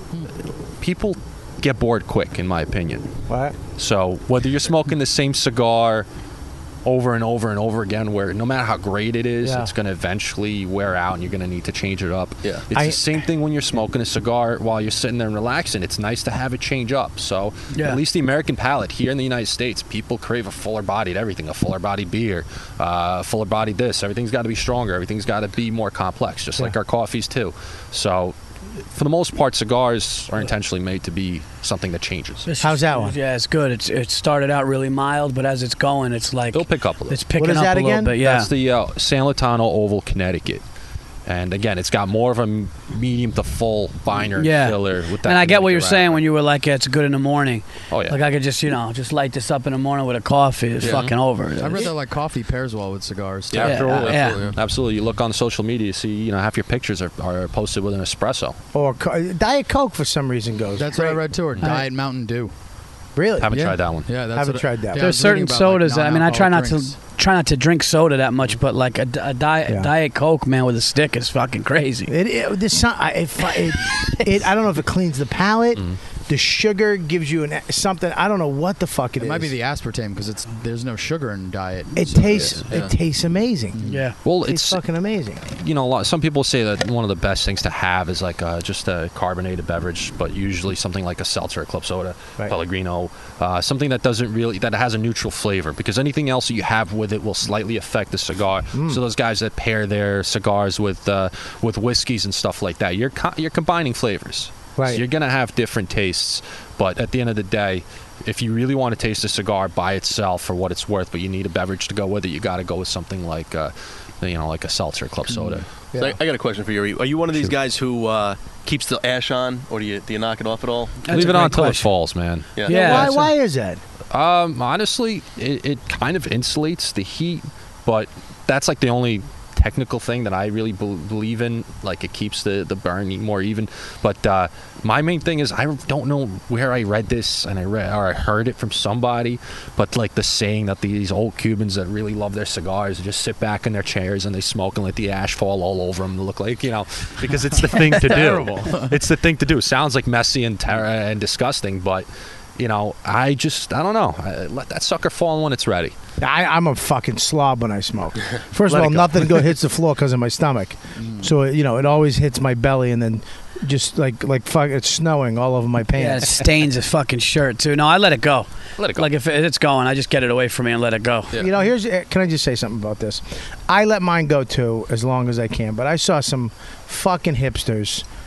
People get bored quick, in my opinion. What? So whether you're smoking the same cigar over and over and over again, where no matter how great it is, Yeah. it's going to eventually wear out and you're going to need to change it up. Yeah. It's I- the same thing when you're smoking a cigar while you're sitting there and relaxing. It's nice to have it change up. So Yeah. at least the American palate here in the United States, people crave a fuller bodied everything, a fuller bodied beer, uh, fuller bodied this. Everything's got to be stronger. Everything's got to be more complex, just like Yeah. our coffees too. So for the most part, cigars are intentionally made to be something that changes. It's How's just- that one? Yeah, it's good. It's it started out really mild, but as it's going, it's like They'll pick up a little. it's picking What is up that a little again? bit. Yeah, That's the uh, San Latano Oval, Connecticut. And again, it's got more of a m- medium to full binder yeah. filler. With that and I get what you're Connecticut saying wrapper. when you were like, yeah, it's good in the morning. Oh, yeah. Like I could just, you know, just light this up in the morning with a coffee. It's Yeah. fucking over. I read that like coffee pairs well with cigars. too. Yeah, Yeah, absolutely. yeah. absolutely. Absolutely. You look on social media, you see, you know, half your pictures are, are posted with an espresso. Or co- Diet Coke for some reason goes. That's great. what I read too. Or Diet Mountain Dew. Really? Haven't Yeah. tried that one. Yeah, that's Haven't what I- tried that. yeah, I There's was reading certain about, like, sodas that I mean, I try not non-alcoholic drinks. to try not to drink soda that much, but like a, d- a diet Yeah. diet Coke, man, with a stick is fucking crazy. It, it, this, so- I- it, it, it, I don't know if it cleans the palate. The sugar gives you an something. I don't know what the fuck it, It is. might be the aspartame because it's there's no sugar in diet. It So- tastes. yeah. It tastes amazing. Yeah. Well, It tastes it's, fucking amazing. you know, a lot, some people say that one of the best things to have is like uh, just a carbonated beverage, but usually something like a seltzer, a club soda, Right. Pellegrino, uh, something that doesn't really, that has a neutral flavor, because anything else that you have with it will slightly affect the cigar. Mm. So those guys that pair their cigars with uh, with whiskeys and stuff like that, you're co- you're combining flavors. Right. So you're gonna have different tastes, but at the end of the day, if you really want to taste a cigar by itself for what it's worth, but you need a beverage to go with it, you got to go with something like, uh, you know, like a seltzer, club soda. So I, I got a question for you. Are you one of these guys who uh, keeps the ash on, or do you do you knock it off at all? That's Leave a it on great till it question. falls, man. Yeah. Yeah. why? that's a- Why is that? Um, honestly, it, it kind of insulates the heat, but that's like the only technical thing that I really bel believe in. Like, it keeps the the burn more even. But uh, my main thing is, I don't know where I read this and I read or I heard it from somebody, but like the saying that these old Cubans that really love their cigars just sit back in their chairs and they smoke and let the ash fall all over them to look like, you know, because it's the thing to do. It's the thing to do. Sounds like messy and ter- and disgusting, but you know, I just, I don't know. I, let that sucker fall when it's ready. I, I'm a fucking slob when I smoke. First Let of all, it go. nothing go hits the floor because of my stomach. So you know, it always hits my belly, and then just like like fuck, it's snowing all over my Yeah, it pants. stains his fucking shirt too. No, I let it go. Let it go. Like if it- it's going, I just get it away from me and let it go. Yeah. You know, here's can I just say something about this? I let mine go too as long as I can, but I saw some fucking hipsters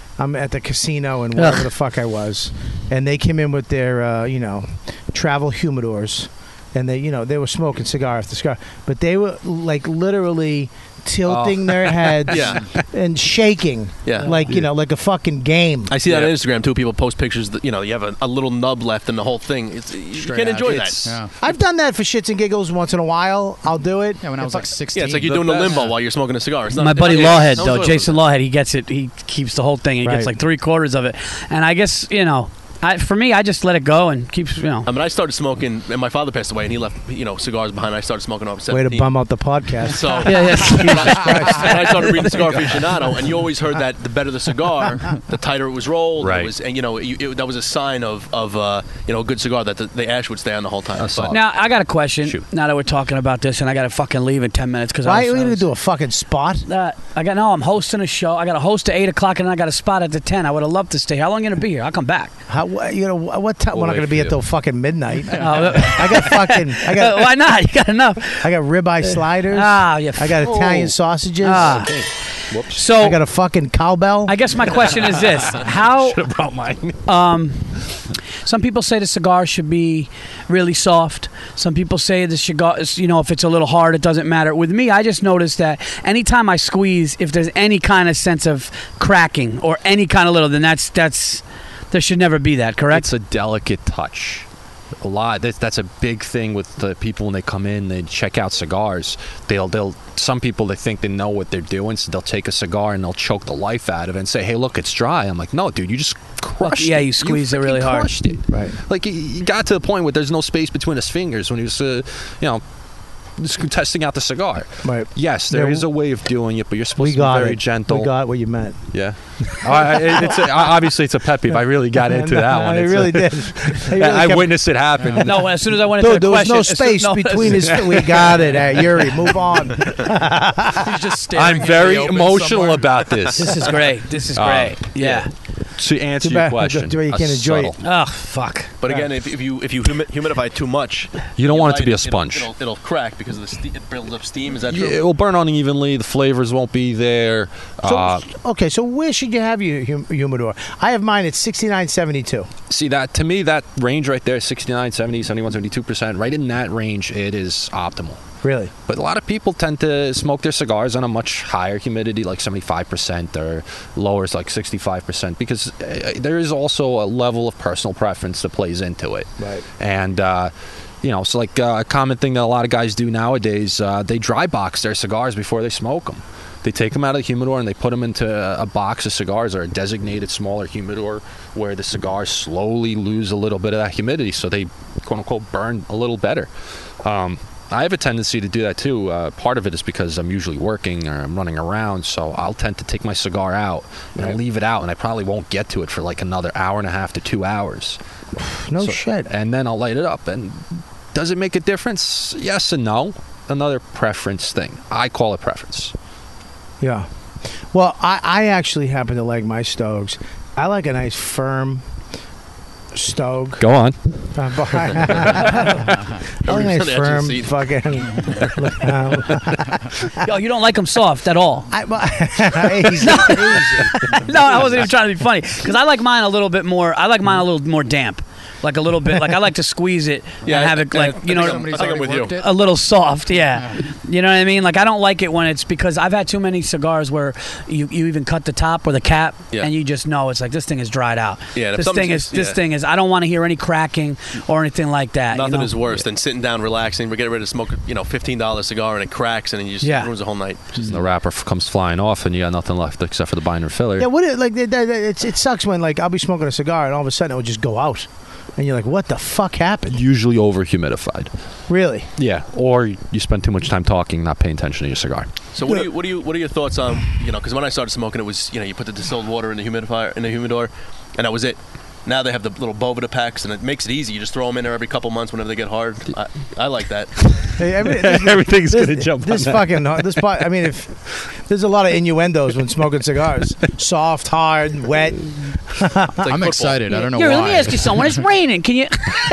I'm at the casino and wherever Ugh. the fuck I was, and they came in with their, uh, you know, travel humidors, and they, you know, they were smoking cigar after cigar, but they were like literally tilting Oh. their heads Yeah. and shaking, Yeah. like you know, like a fucking game. I see that Yeah. on Instagram too. People post pictures that you know you have a, a little nub left in the whole thing. It's, you Straight can't out. enjoy It's- that. Yeah. I've done that for shits and giggles once in a while. I'll do it. Yeah, when I was If like sixteen. Yeah, it's like you're The doing the best. limbo while you're smoking a cigar. It's not, My it's buddy not- Lawhead, no though, enjoyable. Jason Lawhead, he gets it. He keeps the whole thing. He Right. gets like three quarters of it. And I guess, you know, I, for me, I just let it go and keeps, you know. I mean, I started smoking, and my father passed away, and he left, you know, cigars behind. I started smoking over Way seventeen. to bum out the podcast. So, Yeah, yeah. and I started reading Cigar Aficionado, and you always heard that the better the cigar, the tighter it was rolled. Right. It was, and you know, you, it, that was a sign of, of uh, you know, a good cigar that the, the ash would stay on the whole time. I saw But- it. Now, I got a question. Shoot. Now that we're talking about this, and I got to fucking leave in ten minutes because Why I are was, we I gonna was- do a fucking spot? Uh, I got no. I'm hosting a show. I got a host at eight o'clock, and then I got a spot at the ten. I would have loved to stay. How long you gonna be here? I'll come back. How wh- you know wh- what time? We'll We're not wait gonna for be you. until fucking midnight. Uh, I got fucking. I uh, got. why not? You got enough. I got ribeye sliders. Ah, you. I got fool. Italian sausages. Ah. Whoops. So I got a fucking cowbell. I guess my question is this: How? Should have brought mine. Um, some people say the cigar should be really soft. Some people say the cigar, is, you know, if it's a little hard, it doesn't matter. With me, I just noticed that anytime I squeeze, if there's any kind of sense of cracking or any kind of little, then that's that's there should never be that. Correct? It's a delicate touch. A lot. That's, that's a big thing with the people when they come in. They check out cigars. They'll they'll. Some people they think they know what they're doing, so they'll take a cigar and they'll choke the life out of it and say, "Hey, look, it's dry." I'm like, "No, dude, you just crushed yeah, it. you squeezed it freaking really hard." crushed it. Right. Like you, you got to the point where there's no space between his fingers when he was, uh, you know, just testing out the cigar. Right. Yes, there Yeah, is a way of doing it, but you're supposed We to be got very it. gentle. We got what you meant. Yeah. I, I- it's a, obviously, it's a pet peeve. I really got into that one. I It's really a- did. He really I kept- witnessed it happen. No, as soon as I went into Dude, the there was question, no as soon- space no, between his. We got it, uh, Yuri. Move on. He's just staring I'm into very the open emotional somewhere. about this. This is great. This is Um, great. yeah. To answer Too your bad- question, too bad you a can't enjoy it. subtle- Oh fuck. But again, if, if you if you humi- humidify too much, You don't want it to light be a it'll- sponge. It'll, it'll crack because of the ste- it builds up steam. Is that Yeah, true? it will burn unevenly. The flavors won't be there. So, Uh, okay, so where should you have your hum- humidor? I have mine at sixty-nine seventy-two. see that to me, that range right there, sixty-nine, seventy, seventy-one, seventy-two percent, right in that range, it is optimal. Really? But a lot of people tend to smoke their cigars on a much higher humidity, like seventy-five percent, or lower is like sixty-five percent, because uh, there is also a level of personal preference that plays into it. Right. And, uh, you know, it's like uh, a common thing that a lot of guys do nowadays. Uh, they dry box their cigars before they smoke them. They take them out of the humidor and they put them into a, a box of cigars or a designated smaller humidor where the cigars slowly lose a little bit of that humidity, so they, quote unquote, burn a little better. Um, I have a tendency to do that too. Uh, part of it is because I'm usually working or I'm running around, so I'll tend to take my cigar out and Right. leave it out, and I probably won't get to it for like another hour and a half to two hours. No So- shit. And then I'll light it up. And does it make a difference? Yes and no. Another preference thing. I call it preference. Yeah. Well, I, I actually happen to like my stoves. I like a nice firm stove. Go on. I like a nice on the edge of the firm seat. fucking. um, Yo, you don't like them soft at all. I, well, easy, easy. No, I wasn't even trying to be funny because I like mine a little bit more. I like mine a little more damp, like a little bit. Like I like to squeeze it Yeah, and have I- it like I- you I know think I'm- I think I'm with you. Worked it. a little soft. Yeah, you know what I mean. Like I don't like it when it's because I've had too many cigars where you, you even cut the top or the cap Yeah. and you just know it's like this thing is dried out. Yeah, and if this something's- thing is this yeah. thing is. I don't want to hear any cracking or anything like that. you Nothing know? is worse than sitting down, relaxing. We're getting ready to smoke, a, you know, fifteen dollar cigar and it cracks and then you just Yeah. ruins the whole night. And the wrapper f- comes flying off, and you got nothing left except for the binder filler. Yeah, what? It, like that, that, it's, it sucks when like I'll be smoking a cigar and all of a sudden it will just go out, and you're like, what the fuck happened? Usually over humidified. Really? Yeah. Or you spend too much time talking, not paying attention to your cigar. So what do you what do you what are your thoughts on, you know, because when I started smoking it was, you know, you put the distilled water in the humidifier in the humidor and that was it. Now they have the little Boveda packs and it makes it easy. You just throw them in there every couple months whenever they get hard. I, I like that. Hey, every- this- Everything's this, gonna jump This on that. fucking this. po- I mean, if there's a lot of innuendos when smoking cigars, soft, hard, wet. It's like I'm football. excited. I don't know Here, why. let me ask you something. When it's raining, can you?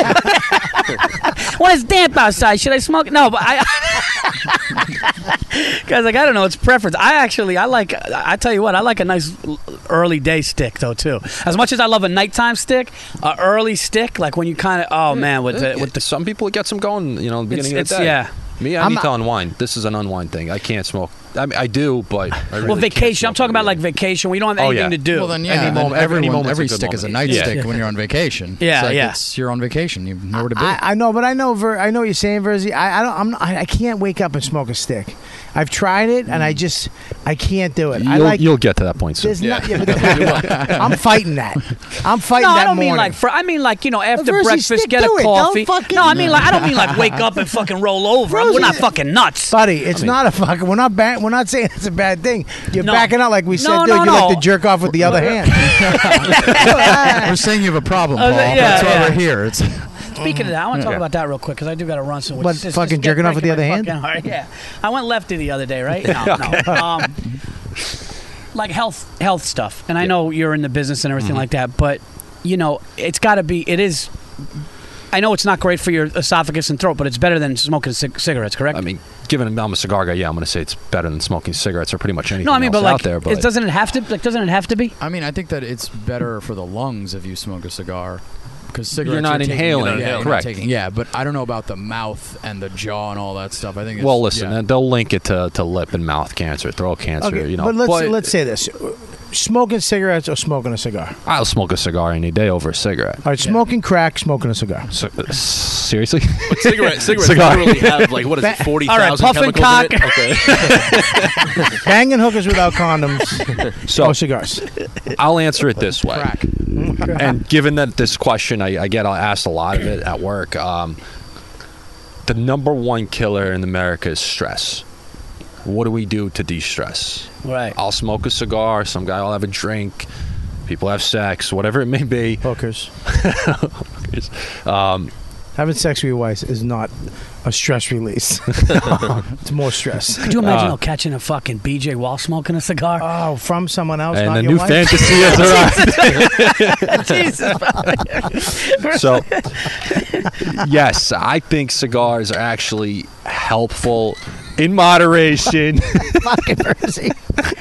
When it's damp outside, should I smoke? No, but I. Guys, like I don't know, it's preference. I actually, I like. I tell you what, I like a nice, early day stick though too. As much as I love a nighttime stick, a early stick like when you kind of oh man with the with the Some people it gets them going, you know, in the beginning it's, of the it's, day. yeah. Me, I I'm need not- to unwind. This is an unwind thing. I can't smoke. I mean, I do, but I really Well, can't vacation. I'm smoke talking about every like day. vacation. We don't have Oh, anything yeah. to do. Well, then yeah, Any then moment- every everyone, moment's a every good stick is a moment. nightstick Yeah. when you're on vacation. Yeah, it's like yeah. It's, you're on vacation. You know where to be. I, I know, but I know. Ver, I know what you're saying, Verzi. I, I don't. I'm. Not, I, I can't wake up and smoke a stick. I've tried it, and I just. I can't do it. You'll, I like. you'll get to that point soon. There's not. Yeah, but I'm fighting that. I'm fighting No, that I don't mean morning. like. For, I mean like you know after Verzi, breakfast, stick get to a it. Don't coffee. fucking- No, I mean like I don't mean like wake up and fucking roll over. Rosie- We're not fucking nuts. Buddy, it's I mean- not a fucking. We're not. Ba- we're not saying it's a bad thing. You're No. backing out like we said. No, dude, no, you no. like to jerk off with the other hand. We're saying you have a problem, Uh, Paul. yeah, That's why yeah. we're here. It's Speaking of that, I want to talk Yeah. about that real quick because I do got to run some. What, fucking jerking off with the other hand? Heart. Yeah, I went lefty the other day, right? No, no. Um, like health, health stuff, and I Yeah. know you're in the business and everything Mhm. like that, but you know, it's got to be. It is. I know it's not great for your esophagus and throat, but it's better than smoking cig- cigarettes, correct? I mean, given I'm a cigar guy, yeah, I'm going to say it's better than smoking cigarettes or pretty much anything no, I mean, else but like, out there. But it, doesn't it have to? Like, doesn't it have to be? I mean, I think that it's better for the lungs if you smoke a cigar. Because cigarettes You're not taking- inhaling, yeah, you're not correct. taking- yeah, but I don't know about the mouth and the jaw and all that stuff. I think. It's, well, listen, yeah. uh, they'll link it to, to lip and mouth cancer, throat cancer. Okay, you know, but let's let's say this: smoking cigarettes or smoking a cigar. I'll smoke a cigar any day over a cigarette. All right, smoking crack, smoking a cigar. So, uh, seriously? But cigarette, cigarettes Cigar. literally have like what is it, forty All right, thousand puff and chemicals in it? Okay. Banging hookers without condoms. So or cigars. I'll answer it this way. Crack. And given that this question, I, I get asked a lot of it at work. Um, the number one killer in America is stress. What do we do to de-stress? Right. I'll smoke a cigar. Some guy will have a drink. People have sex, whatever it may be. Hookers. Um, Having sex with your wife is not a stress release. It's more stress. Could you imagine Uh, though, catching a fucking B J while smoking a cigar? Oh, from someone else, and not the your new wife? fantasy has arrived. Jesus. So, yes, I think cigars are actually helpful in moderation. Fucking mercy.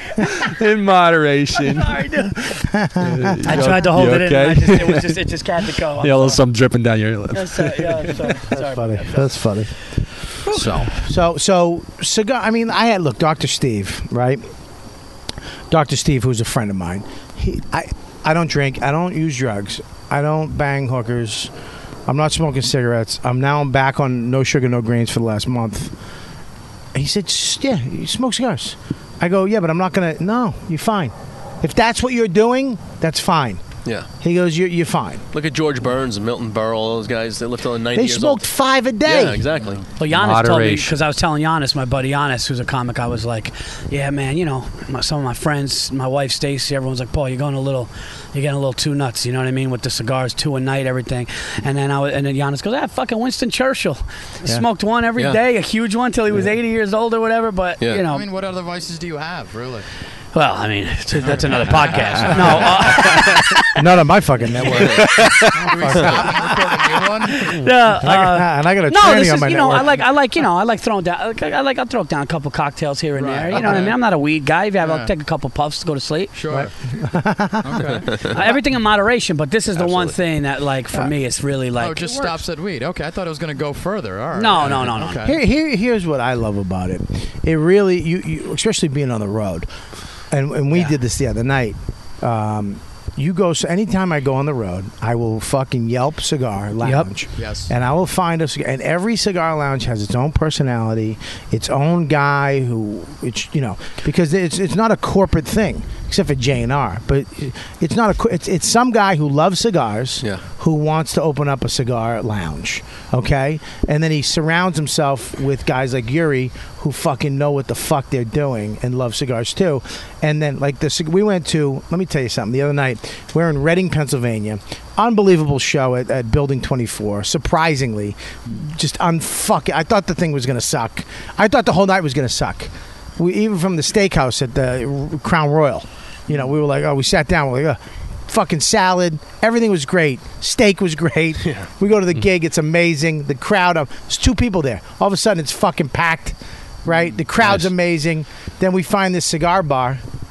in moderation. I tried to hold You it in. okay? I just, it was just it just had to go. I'm Yeah, a little sorry. something dripping down your lip. Yeah, sorry, yeah, sorry, sorry. Funny. That's funny. So, So, so cigar. I mean, I had look, Doctor Steve, right? Doctor Steve, who's a friend of mine. He, I, I don't drink. I don't use drugs. I don't bang hookers. I'm not smoking cigarettes. I'm now I'm back on no sugar, no grains for the last month. And he said, "S- "Yeah, you smoke cigars." I go, "Yeah, but I'm not gonna." No, you're fine. If that's what you're doing, that's fine. Yeah. He goes, "You're you're fine." Look at George Burns and Milton Berle, all those guys. They lived till ninety They years smoked old. five a day. Yeah, exactly. Well, Giannis told me Moderation. because I was telling Giannis, my buddy Giannis, who's a comic, I was like, "Yeah, man, you know, my, some of my friends, my wife Stacy, everyone's like, Paul, you're going a little, you're getting a little too nuts. You know what I mean? With the cigars, two a night, everything." And then I was, and then Giannis goes, "Ah, fucking Winston Churchill, Yeah. smoked one every Yeah. day, a huge one till he was eighty years old or whatever." But Yeah. you know, I mean, what other vices do you have, really? well, I mean, it's- that's another podcast. No, uh, Not on my fucking network. Do we stop and record a new one? no, uh, and I got a No, tranny this on is my you know I network. like I like you know I like throwing down I, I like I'll throw down a couple cocktails here and Right, there. You know what I okay. mean? I'm not a weed guy. If you have, Yeah. I'll take a couple puffs to go to sleep. Sure. Okay. Uh, everything in moderation, but this is the one Absolutely. thing that like for me it's really like oh, it just it works. stops at weed. Okay, I thought it was going to go further. All right. No, no, no, no. Okay. Here, here, here's what I love about it. It really, you, you especially being on the road, and and we Yeah. did this the other night. Um, you go. So anytime I go on the road, I will fucking Yelp Cigar Lounge. Yes. And I will find a cigar, and every cigar lounge has its own personality, its own guy who, it's you know, because it's it's not a corporate thing except for J and R, but it's not a co- it's it's some guy who loves cigars, Yeah. who wants to open up a cigar lounge, okay, and then he surrounds himself with guys like Yuri who fucking know what the fuck they're doing and love cigars too, and then like the cig- we went to, let me tell you something, the other night we're in Reading, Pennsylvania. Unbelievable show at, at Building twenty-four. Surprisingly, just unfucking. I thought the thing was gonna suck. I thought the whole night was gonna suck. We even from the steakhouse at the R- Crown Royal. You know, we were like, oh, we sat down. We're like, oh, fucking salad. Everything was great. Steak was great. We go to the gig. It's amazing. The crowd. Um, there's two people there. All of a sudden, it's fucking packed. Right. The crowd's Nice. amazing. Then we find this cigar bar.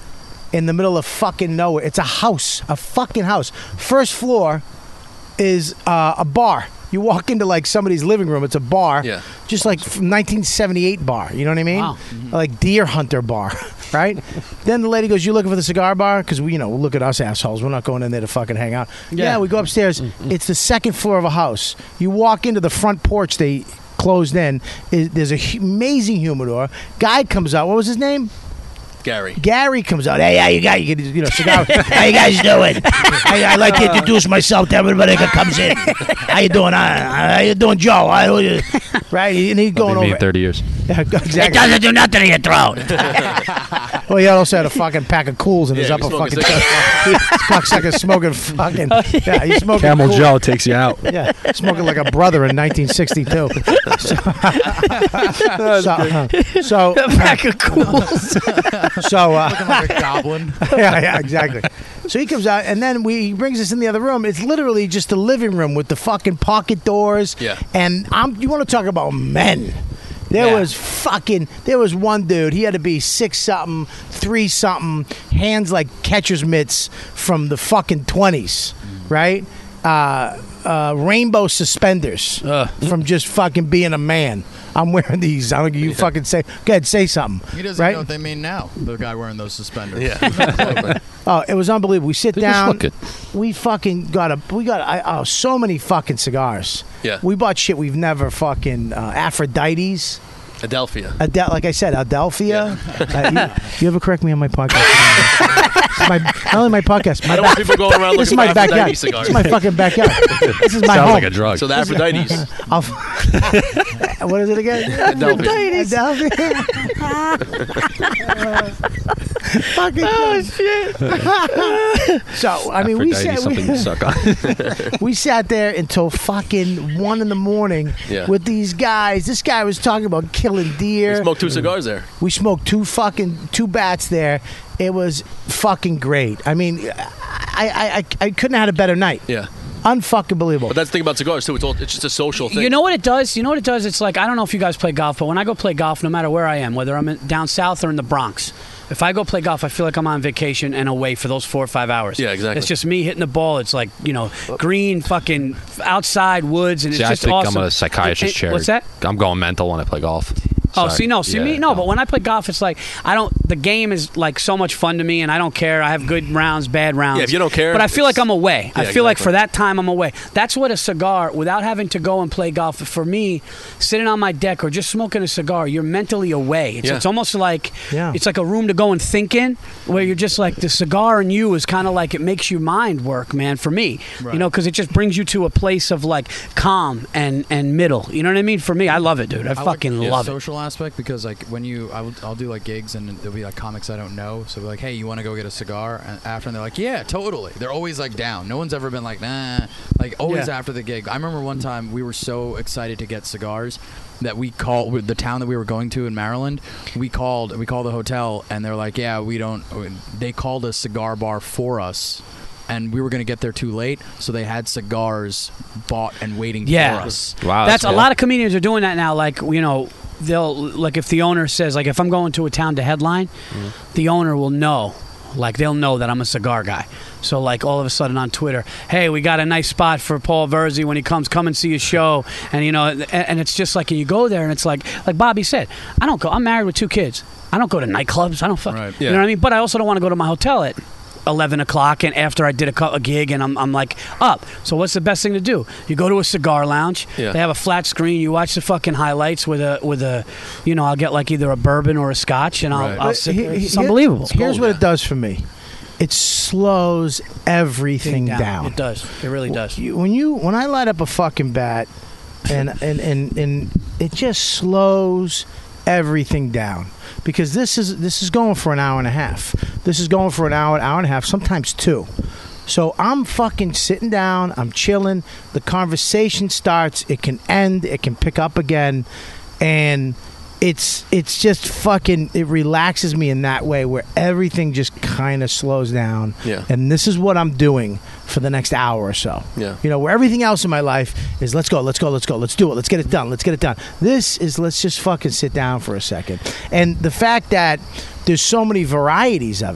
in the middle of fucking nowhere. It's a house, a fucking house. First floor is uh, a bar. You walk into like somebody's living room. It's a bar, Yeah. just like from nineteen seventy-eight bar. You know what I mean? Wow. Like Deer Hunter bar, right? Then the lady goes, "You looking for the cigar bar?" Because we, you know, look at us assholes. We're not going in there to fucking hang out. Yeah, Yeah. we go upstairs. It's the second floor of a house. You walk into the front porch. They closed in. Is- There's a hu- amazing humidor. Guy comes out. What was his name? Gary. Gary comes out. Hey, how you guys? You, you know, cigar. How you guys doing? I, I like to introduce myself to everybody that comes in. How you doing? Uh, how you doing, Joe? I, right? And he's going I've been over. in thirty years. Yeah, exactly. It doesn't do nothing to your throat. Well, he also had a fucking pack of cools in his Yeah, upper he was fucking smoking chest. This cocksucker smoking fucking. Yeah, he's smoking. Camel cool- Joe takes you out. Yeah, smoking like a brother in nineteen sixty-two. So, so, uh, so, Pack of cools. so uh, Looking like a goblin. yeah, yeah, exactly. So he comes out, and then we he brings us in the other room. It's literally just the living room with the fucking pocket doors. Yeah. And I'm. You want to talk about men? There Yeah. was fucking. There was one dude. He had to be six something, three something, hands like catcher's mitts from the fucking twenties, right? Uh, uh, rainbow suspenders Ugh. from just fucking being a man. I'm wearing these. I don't. You fucking say. Go ahead, say something. He doesn't right? know what they mean now. The guy wearing those suspenders. Yeah. Oh, it was unbelievable. We sit They just down. look good. We fucking got a. We got I, oh, so many fucking cigars. Yeah. We bought shit we've never fucking uh, Aphrodite's. Adelphia. Adel, like I said, Adelphia. Uh, you, you ever correct me on my podcast? This is my, not only my podcast. My I don't back- want people going around this is looking my for backyard. Aphrodite This cigars. is my fucking backyard. This is my Sounds home. like a drug. So the Aphrodite's. I'll, what is it again? Adelphia. Adelphia. Fucking oh shit! So I mean, we Aphrodite, sat something you we, suck on. we sat there until fucking one in the morning Yeah. with these guys. This guy was talking about killing deer. We smoked two cigars there. We smoked two fucking two bats there. It was fucking great. I mean, I I, I, I couldn't have had a better night. Yeah. Unfucking believable. But that's the thing about cigars too. It's all. It's just a social thing. You know what it does? You know what it does? It's like, I don't know if you guys play golf, but when I go play golf, no matter where I am, whether I'm in, down south or in the Bronx, if I go play golf, I feel like I'm on vacation and away for those four or five hours. Yeah, exactly. It's just me hitting the ball. It's like, you know, green fucking outside woods, and it's See, I just think awesome. I'm a psychiatrist It- it- chair. What's that? I'm going mental when I play golf. Oh, Sorry. see, no, see Yeah, me, no, but when I play golf, it's like I don't. The game is like so much fun to me, and I don't care. I have good rounds, bad rounds. Yeah, if you don't care, but I feel like it's- I'm away. I Yeah, feel like exactly. for that time, I'm away. That's what a cigar, without having to go and play golf, for me, sitting on my deck or just smoking a cigar, you're mentally away. It's, Yeah. it's almost like Yeah. it's like a room to go and think in, where you're just like the cigar and you is kind of like it makes your mind work, man. For me, you know, because it just brings you to a place of like calm and and middle. You know what I mean? For me, I love it, dude. I, I fucking like love the it. social aspect because like when you I will, I'll do like gigs and there'll be like comics I don't know, so be like, hey, you want to go get a cigar? And after, and they're like, yeah, totally. They're always like down. No one's ever been like, nah. Like always Yeah. after the gig. I remember one time we were so excited to get cigars that we called with the town that we were going to in Maryland. We called we called the hotel and they're like, yeah, we don't. They called a cigar bar for us. And we were going to get there too late, so they had cigars bought and waiting Yeah. for us. Wow, That's that's a cool. lot of comedians are doing that now. Like, you know, they'll like if the owner says, like, if I'm going to a town to headline, the owner will know. Like, they'll know that I'm a cigar guy. So, like, all of a sudden on Twitter, hey, we got a nice spot for Paul Verzi when he comes. Come and see his show. And, you know, and, and it's just like, you go there and it's like, like Bobby said, I don't go. I'm married with two kids. I don't go to nightclubs. I don't fuck. Right. You Yeah. know what I mean? But I also don't want to go to my hotel at eleven o'clock and after I did a, co- a gig and I'm, I'm like up. So what's the best thing to do? You go to a cigar lounge. Yeah. They have a flat screen. You watch the fucking highlights with a with a, you know, I'll get like either a bourbon or a scotch and I'll, Right. I'll But sit he- there. he- It's here- unbelievable. Here's what yeah. it does for me. It slows everything down. It does. It really does. You- when you when I light up a fucking bat, and and and and it just slows everything down because this is this is going for an hour and a half. This is going for an hour, hour and a half, sometimes two. So I'm fucking sitting down. I'm chilling. The conversation starts. It can end. It can pick up again, and it's it's just fucking. It relaxes me in that way where everything just kind of slows down. Yeah. And this is what I'm doing for the next hour or so. Yeah. You know, where everything else in my life is let's go, let's go, let's go, let's do it, let's get it done, let's get it done. This is let's just fucking sit down for a second. And the fact that there's so many varieties of it.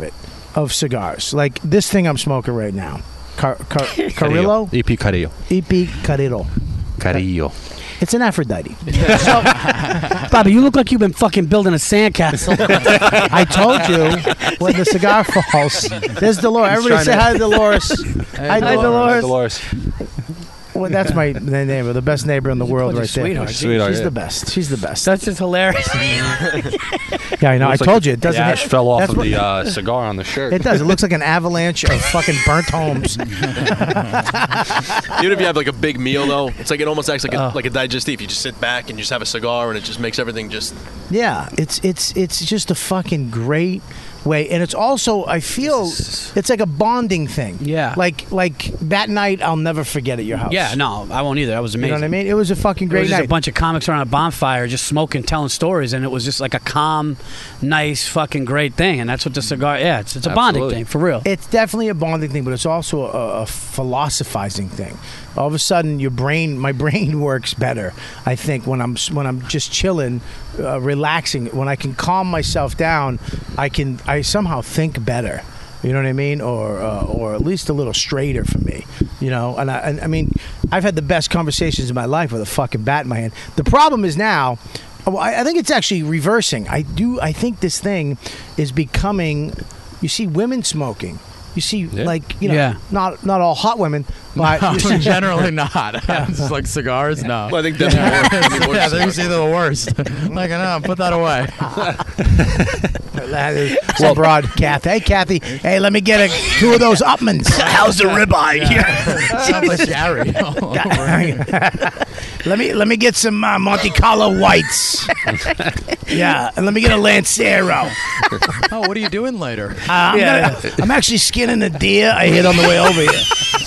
of cigars. Like this thing I'm smoking right now. Car, car, Carrillo? E P Carrillo. E P Carrillo. Carrillo. It's an Aphrodite. So, Bobby, you look like you've been fucking building a sandcastle. I told you when the cigar falls. There's Dolores. Everybody say hi to Dolores. Hi, Hi, Dolores. Dolores. Well, that's my neighbor, the best neighbor in the world, right there. Sweetheart. Sweetheart, She's yeah. the best. She's the best. That's just hilarious. Yeah, I know. I Looks like told you it doesn't. The ash hit- fell off that's of what- the uh, cigar on the shirt. It does. It looks like an avalanche of fucking burnt homes. Even if you have like a big meal, though, it's like it almost acts like a, like a digestif. You just sit back and you just have a cigar, and it just makes everything just. Yeah, it's it's it's just a fucking great way, and it's also I feel it's like a bonding thing. Yeah. like like that night I'll never forget at your house. Yeah, no, I won't either. That was You amazing. know what I mean? It was a fucking There great was just night. a bunch of comics around a bonfire, just smoking, telling stories, and it was just like a calm, nice, fucking great thing. And that's what the cigar. Yeah, it's it's a bonding Absolutely. thing for real. It's definitely a bonding thing, but it's also a, a philosophizing thing. All of a sudden, your brain, my brain works better. I think when I'm when I'm just chilling, uh, relaxing, when I can calm myself down, I can I somehow think better. You know what I mean, or uh, or at least a little straighter for me. You know, and I and, I mean, I've had the best conversations in my life with a fucking bat in my hand. The problem is now. Well, I I think it's actually reversing. I do. I think this thing is becoming. You see women smoking. You see, Yeah. like you know, Yeah. not not all hot women, but you see, Generally not. It's like cigars, no. Well, I think that's more. Yeah, they're usually the worst. Like, no, put that away. that is some broad Kathy. Hey, Kathy. Hey, let me get a, two of those Upmans. How's the ribeye? Sounds like Gary. let me let me get some uh, Monte Carlo whites. Yeah, and let me get a Lancero. Oh, what are you doing later? Uh, I'm, Yeah. gonna- I'm actually skinning a deer I hit on the way over here.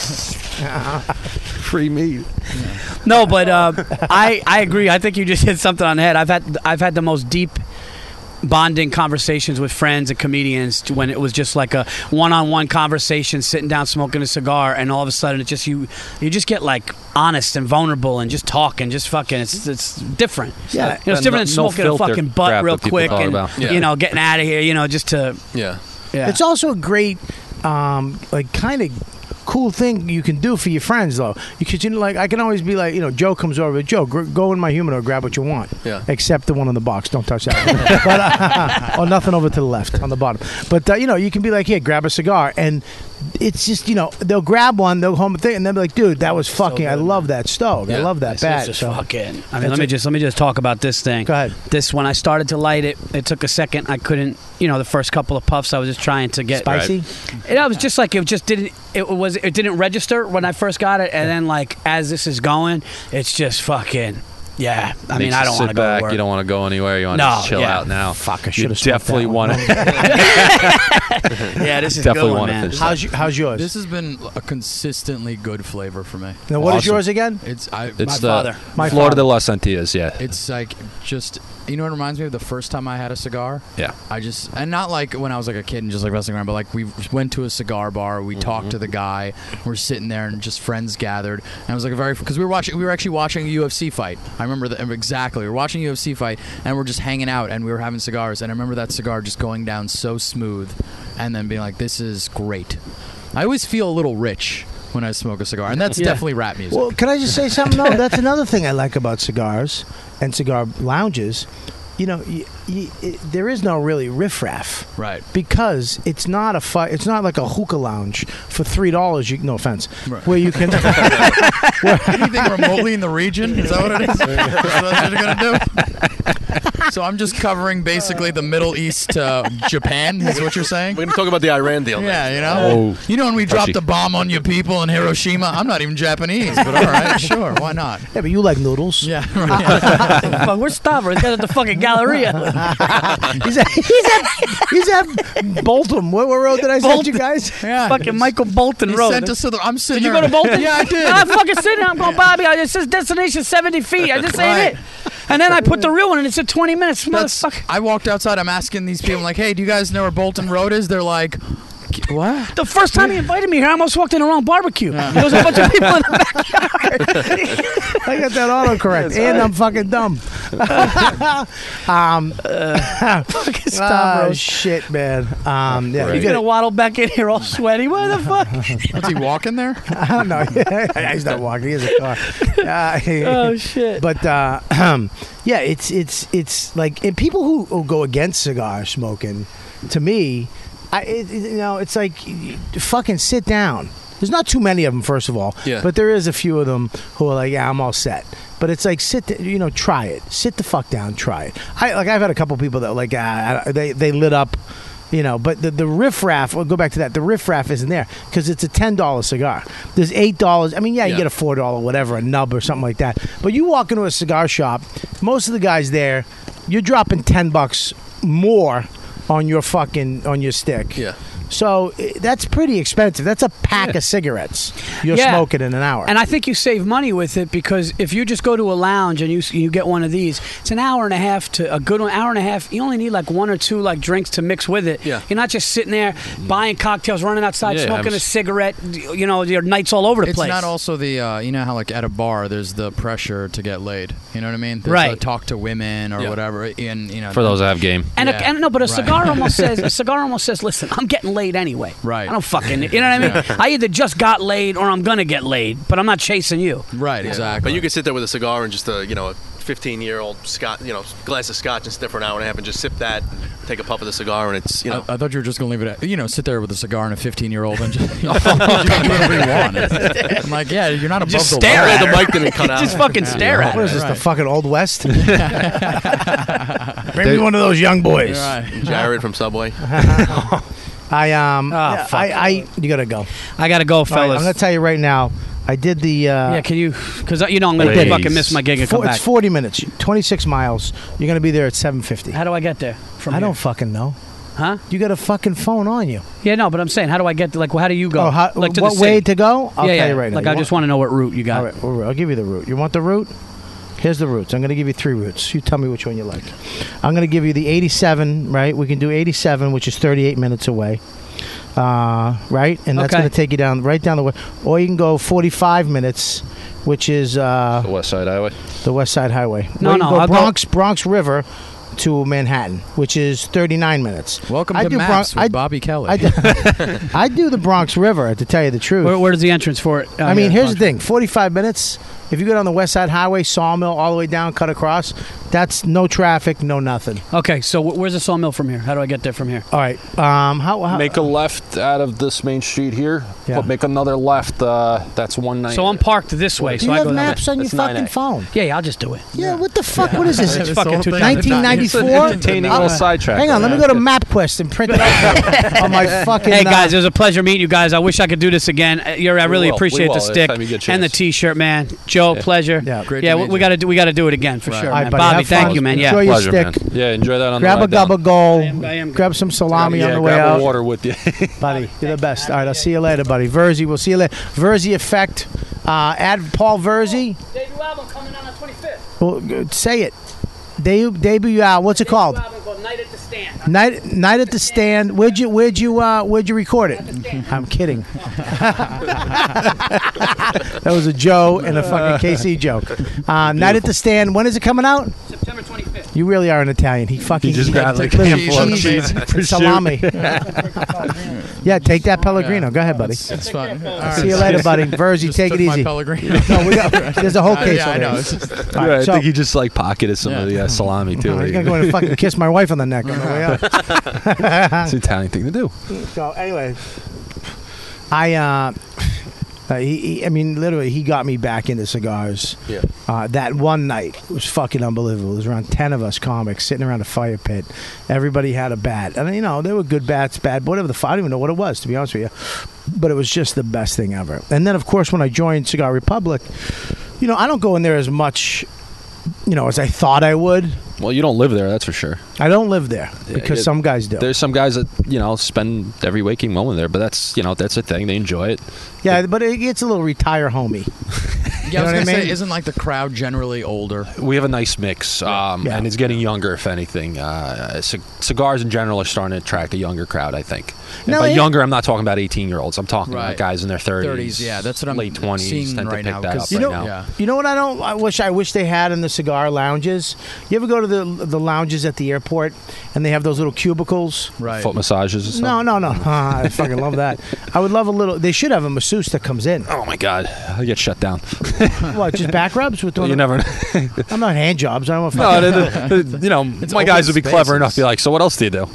Free meat. No, but uh, I I agree. I think you just hit something on the head. I've had I've had the most deep bonding conversations with friends and comedians when it was just like a one-on-one conversation, sitting down smoking a cigar, and all of a sudden it just you you just get like honest and vulnerable and just talk and just fucking it's it's different. Yeah. You know, it's And different than no smoking a filter fucking butt crap real that people quick talk and about. Yeah. you know getting out of here. You know, just to Yeah. yeah. It's also a great, um, like, kind of cool thing you can do for your friends, though. Because, you know, like, I can always be like, you know, Joe comes over. Joe, gr- go in my humidor, grab what you want. Yeah. Except the one in the box. Don't touch that one. but, uh, oh, nothing over to the left on the bottom. But, uh, you know, you can be like, here, grab a cigar. And it's just, you know, they'll grab one, they'll home thing, and they'll be like, dude, that was fucking, I love that stove. I Yeah. love that This is bat. just So- fucking. I mean, That's let me it. just let me just talk about this thing. Go ahead. This when I started to light it, it took a second. I couldn't, you know, the first couple of puffs, I was just trying to get Spicy? And I was just like it just didn't. It was it didn't register when I first got it, and then like as this is going, it's just fucking. Yeah, I mean, Makes I you don't sit want to go back. to work. You don't want to go anywhere. You want to No, just chill yeah. out now. Fuck, I You should've smoked definitely that want one. to. Yeah, this is Definitely good one, wanna man. finish How's, you, how's yours? This has been a consistently good flavor for me. now, what is Awesome. yours again? It's I. It's My the father. My Florida father. de las Antillas. Yeah. It's like just you know what it reminds me of the first time I had a cigar. Yeah. I just and not like when I was like a kid and just like messing around, but like we went to a cigar bar, we talked to the guy, we're sitting there and just friends gathered, and it was like a very because we were watching we were actually watching a U F C fight. I remember that exactly. We were watching a U F C fight and we're just hanging out and we were having cigars, and I remember that cigar just going down so smooth, and then being like, "This is great." I always feel a little rich when I smoke a cigar, and that's Yeah. definitely rap music. Well, can I just say something? No, that's another thing I like about cigars and cigar lounges. You know, y y it, there is no really riffraff, right. because it's not a fu- It's not like a hookah lounge for three dollars. You no offense, Right. where you can. Anything remotely in the region? Is that what it is? Is that what you're gonna do? So I'm just covering basically the Middle East to Japan. Is what you're saying? We're gonna talk about the Iran deal. Yeah, you know. Oh. You know when we Touchy. dropped a bomb on you people in Hiroshima? I'm not even Japanese, but all right, sure, why not? Yeah, but you like noodles. Yeah, right. Fuck, we're starving. He's got at the fucking Galleria. he's at he's at he's at Bolton. What, what road did I send you guys? yeah. fucking Michael Bolton He Road. sent us to the. I'm sitting Did you there. go to Bolton? Yeah, I did. I'm fucking sitting there. I'm going, Bobby. It says destination seventy feet. I just Right. ain't it. And then I put the real one, and it said twenty minutes. That's, Motherfucker. I walked outside. I'm asking these people, like, "Hey, do you guys know where Bolton Road is?" They're like, "What?" The first time he invited me here, I almost walked in the wrong barbecue. There was a bunch of people in the backyard. I got that autocorrect, and I'm fucking dumb. um, Fucking stop, oh, bro. shit, man. Um, yeah, Right. you He's gonna gotta, waddle back in here all sweaty. What the fuck? What's he walking there? I don't know. He's not walking. He has a car. Uh, Oh shit. But uh, yeah, it's it's it's like and people who, who go against cigar smoking, to me, I it, it- you know it's like you fucking sit down. There's not too many of them, first of all. Yeah. But there is a few of them who are like, yeah, I'm all set. But it's like sit, th- you know, try it. Sit the fuck down, try it. I like I've had a couple people that like uh, they they lit up. You know, but the the riffraff. We'll go back to that. The riffraff isn't there because it's a ten dollar cigar. There's eight dollars. I mean, yeah, you Yeah. get a four dollar whatever, a nub or something like that. But you walk into a cigar shop, most of the guys there, you're dropping ten bucks more on your fucking on your stick. Yeah. So eh, that's pretty expensive. That's a pack of cigarettes you're Yeah. smoking in an hour. And I think you save money with it because if you just go to a lounge and you you get one of these, it's an hour and a half to a good one, hour and a half. You only need like one or two like drinks to mix with it. Yeah. You're not just sitting there buying cocktails, running outside, Yeah, smoking I'm a s- cigarette. You know, your nights all over the It's place. not also the uh, you know how like at a bar there's the pressure to get laid. You know what I mean? There's Right. the talk to women or Yeah. whatever. And you know For those that have game. And, Yeah. a, and no, but a Right. cigar almost says a cigar almost says, "Listen, I'm getting laid anyway. Right. I don't fucking. You know what I mean? I either just got laid or I'm gonna get laid, but I'm not chasing you. Right, Yeah. exactly. But you could sit there with a cigar and just a you know a fifteen year old scotch, you know, glass of scotch and sit there for an hour and a half and just sip that, and take a puff of the cigar, and it's you know. I, I thought you were just gonna leave it at you know sit there with a cigar and a fifteen year old and just you know, do whatever you want. I'm like, yeah, you're not above Just the stare law. at the her. mic didn't cut out. Just fucking stare at what her. is this, the Right. fucking Old West? Bring me one of those young boys. Right. Jared from Subway. I um, Oh, yeah, fuck. I, I, you gotta go. I gotta go, All right, fellas. I'm gonna tell you right now. I did the. Uh, yeah, can you? Because you know I'm gonna Please. fucking miss my gig and come four, back. it's forty minutes, twenty-six miles. You're gonna be there at seven fifty. How do I get there? From I here? don't fucking know. Huh? You got a fucking phone on you. Yeah, no, but I'm saying, how do I get? To, like, well, how do you go? Oh, how, like to what the way city? to go? I'll yeah, tell yeah. you right now. Like, You I just want to know what route you got. All right, all right, I'll give you the route. You want the route? Here's the routes. I'm going to give you three routes. You tell me which one you like. I'm going to give you the eighty-seven, right? We can do eighty-seven, which is thirty-eight minutes away. Uh, right? And that's Okay. going to take you down, right down the way. Or you can go forty-five minutes, which is uh, The West Side Highway. the West Side Highway. No, Or you no, can go I'll go- Bronx, Bronx River to Manhattan, which is thirty-nine minutes. Welcome I to do Maps Bron- with I- Bobby Kelly. I do, I do the Bronx River, to tell you the truth. Where, where's the entrance for it? I mean, here's the thing: forty-five minutes. If you go down the West Side Highway, Sawmill, all the way down, cut across, that's no traffic, no nothing. Okay, so wh- where's the sawmill from here? How do I get there from here? All right. Um, how, how Make a left out of this main street here. Yeah. But make another left. Uh, that's one ninety. So I'm parked this way. do So you I have go that maps way. on your That's nine fucking A. phone? Yeah, yeah, I'll just do it. Yeah. What the fuck? What is this? It's This fucking whole two thing. thousand. nineteen ninety-four. Entertaining I'm, little sidetrack. hang on, let me go to MapQuest and print it out on my fucking. Hey uh, guys, it was a pleasure meeting you guys. I wish I could do this again. Uh, You're, I We really will. We appreciate will the next stick time you get a and the chance. T-shirt, man. Joe, Yeah. pleasure. Yeah. Great yeah, to we, meet we you. got to do. We got to do it again for Right. sure, All right, man. buddy, Bobby, have thank fun. you, man. Enjoy Yeah. your Pleasure, stick. man. Yeah, enjoy that on Grab the a ride down. gobble goal. I am- I am- Grab some salami yeah, on the way grab out. a water with you. Buddy, you're the best. All right, I'll see you later, buddy. Verzi, we'll see you later. Verzi Effect. Uh, add Paul Verzi. Debut album coming on the twenty-fifth. Well, g- say it. Debut, debut uh, what's it called? Album called Night at the Stand. Night, night at the Stand. Where'd you, where'd you, uh, where'd you record it? I'm kidding. That was a Joe and a fucking K C joke. Uh, Night at the Stand. When is it coming out? September twenty-fifth. You really are an Italian. He fucking He just he- grabbed like listen, a handful of cheese cheese and for salami. Yeah, take that Pellegrino. Go ahead, buddy. It's, it's fun. All right. See you later, buddy. Verzi, Just take took it my easy. Pellegrino. No, we got, there's a whole Uh, case yeah, I over know. there. It's just, All Right, right, I so- think he just like pocketed some of the Yeah. uh, salami too. He's gonna go in and fucking kiss my wife on the neck on the way up. It's an Italian thing to do. So anyway, I uh, uh he, he I mean literally he got me back into cigars. Yeah. Uh, that one night was fucking unbelievable. There was around ten of us comics sitting around a fire pit. Everybody had a bat, and you know they were good bats, bad whatever the fuck. I don't even know what it was, to be honest with you. But it was just the best thing ever. And then of course when I joined Cigar Republic, you know I don't go in there as much, you know, as I thought I would. Well, you don't live there, that's for sure. I don't live there Yeah, because yeah. some guys do. There's some guys that you know spend every waking moment there, but that's you know that's a thing. They enjoy it. Yeah, but it gets a little retire homey. Yeah, I was know what gonna I say, mean? isn't like the crowd generally older? We have a nice mix, um, Yeah. and it's getting younger, if anything. Uh, c- cigars in general are starting to attract a younger crowd, I think. And No, by it- younger, I'm not talking about eighteen-year-olds. I'm talking Right. about guys in their thirties, thirties, yeah, that's what I'm late twenties, seeing tend right to pick now, that 'cause up You right know, now. Yeah. you know what I don't. I wish I wish they had in the cigar lounges. You ever go to the the lounges at the airport and they have those little cubicles? Right. Foot massages and stuff. No, no, no. I fucking love that. I would love a little. They should have a masseuse that comes in. Oh my God, I get shut down. What? Just back rubs with doing. You never. I'm not hand jobs. I don't know. no, the, the, you know, my open guys would be clever spaces. enough to be like, so what else do you do?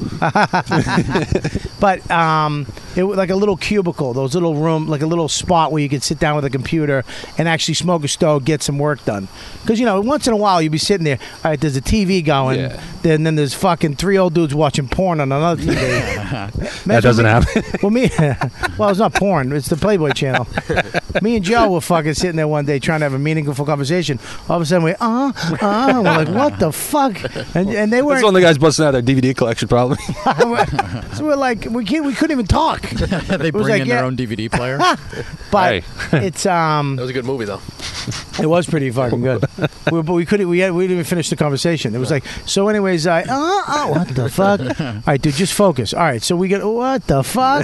But um, it was like a little cubicle, those little room, like a little spot where you could sit down with a computer and actually smoke a stove, get some work done. Because you know, once in a while you'd be sitting there. All right, there's a T V going, Yeah. then then there's fucking three old dudes watching porn on another T V. That doesn't me, happen. Well, me, well, it's not porn. It's the Playboy Channel. Me and Joe were fucking sitting there one day trying to have a meaningful conversation. All of a sudden, we uh uh, we're like, what the fuck? And and they That's weren't. one of the guys busting out their D V D collection, probably. So we're like, we can't, we couldn't even talk. They bring like, in yeah. their own D V D player. But Hey. it's um. That was a good movie, though. It was pretty fucking good, we, but we couldn't. We had, we didn't even finish the conversation. It was like, so. Anyways, I uh, uh, what the fuck? All right, dude, just focus. All right, so we get what the fuck?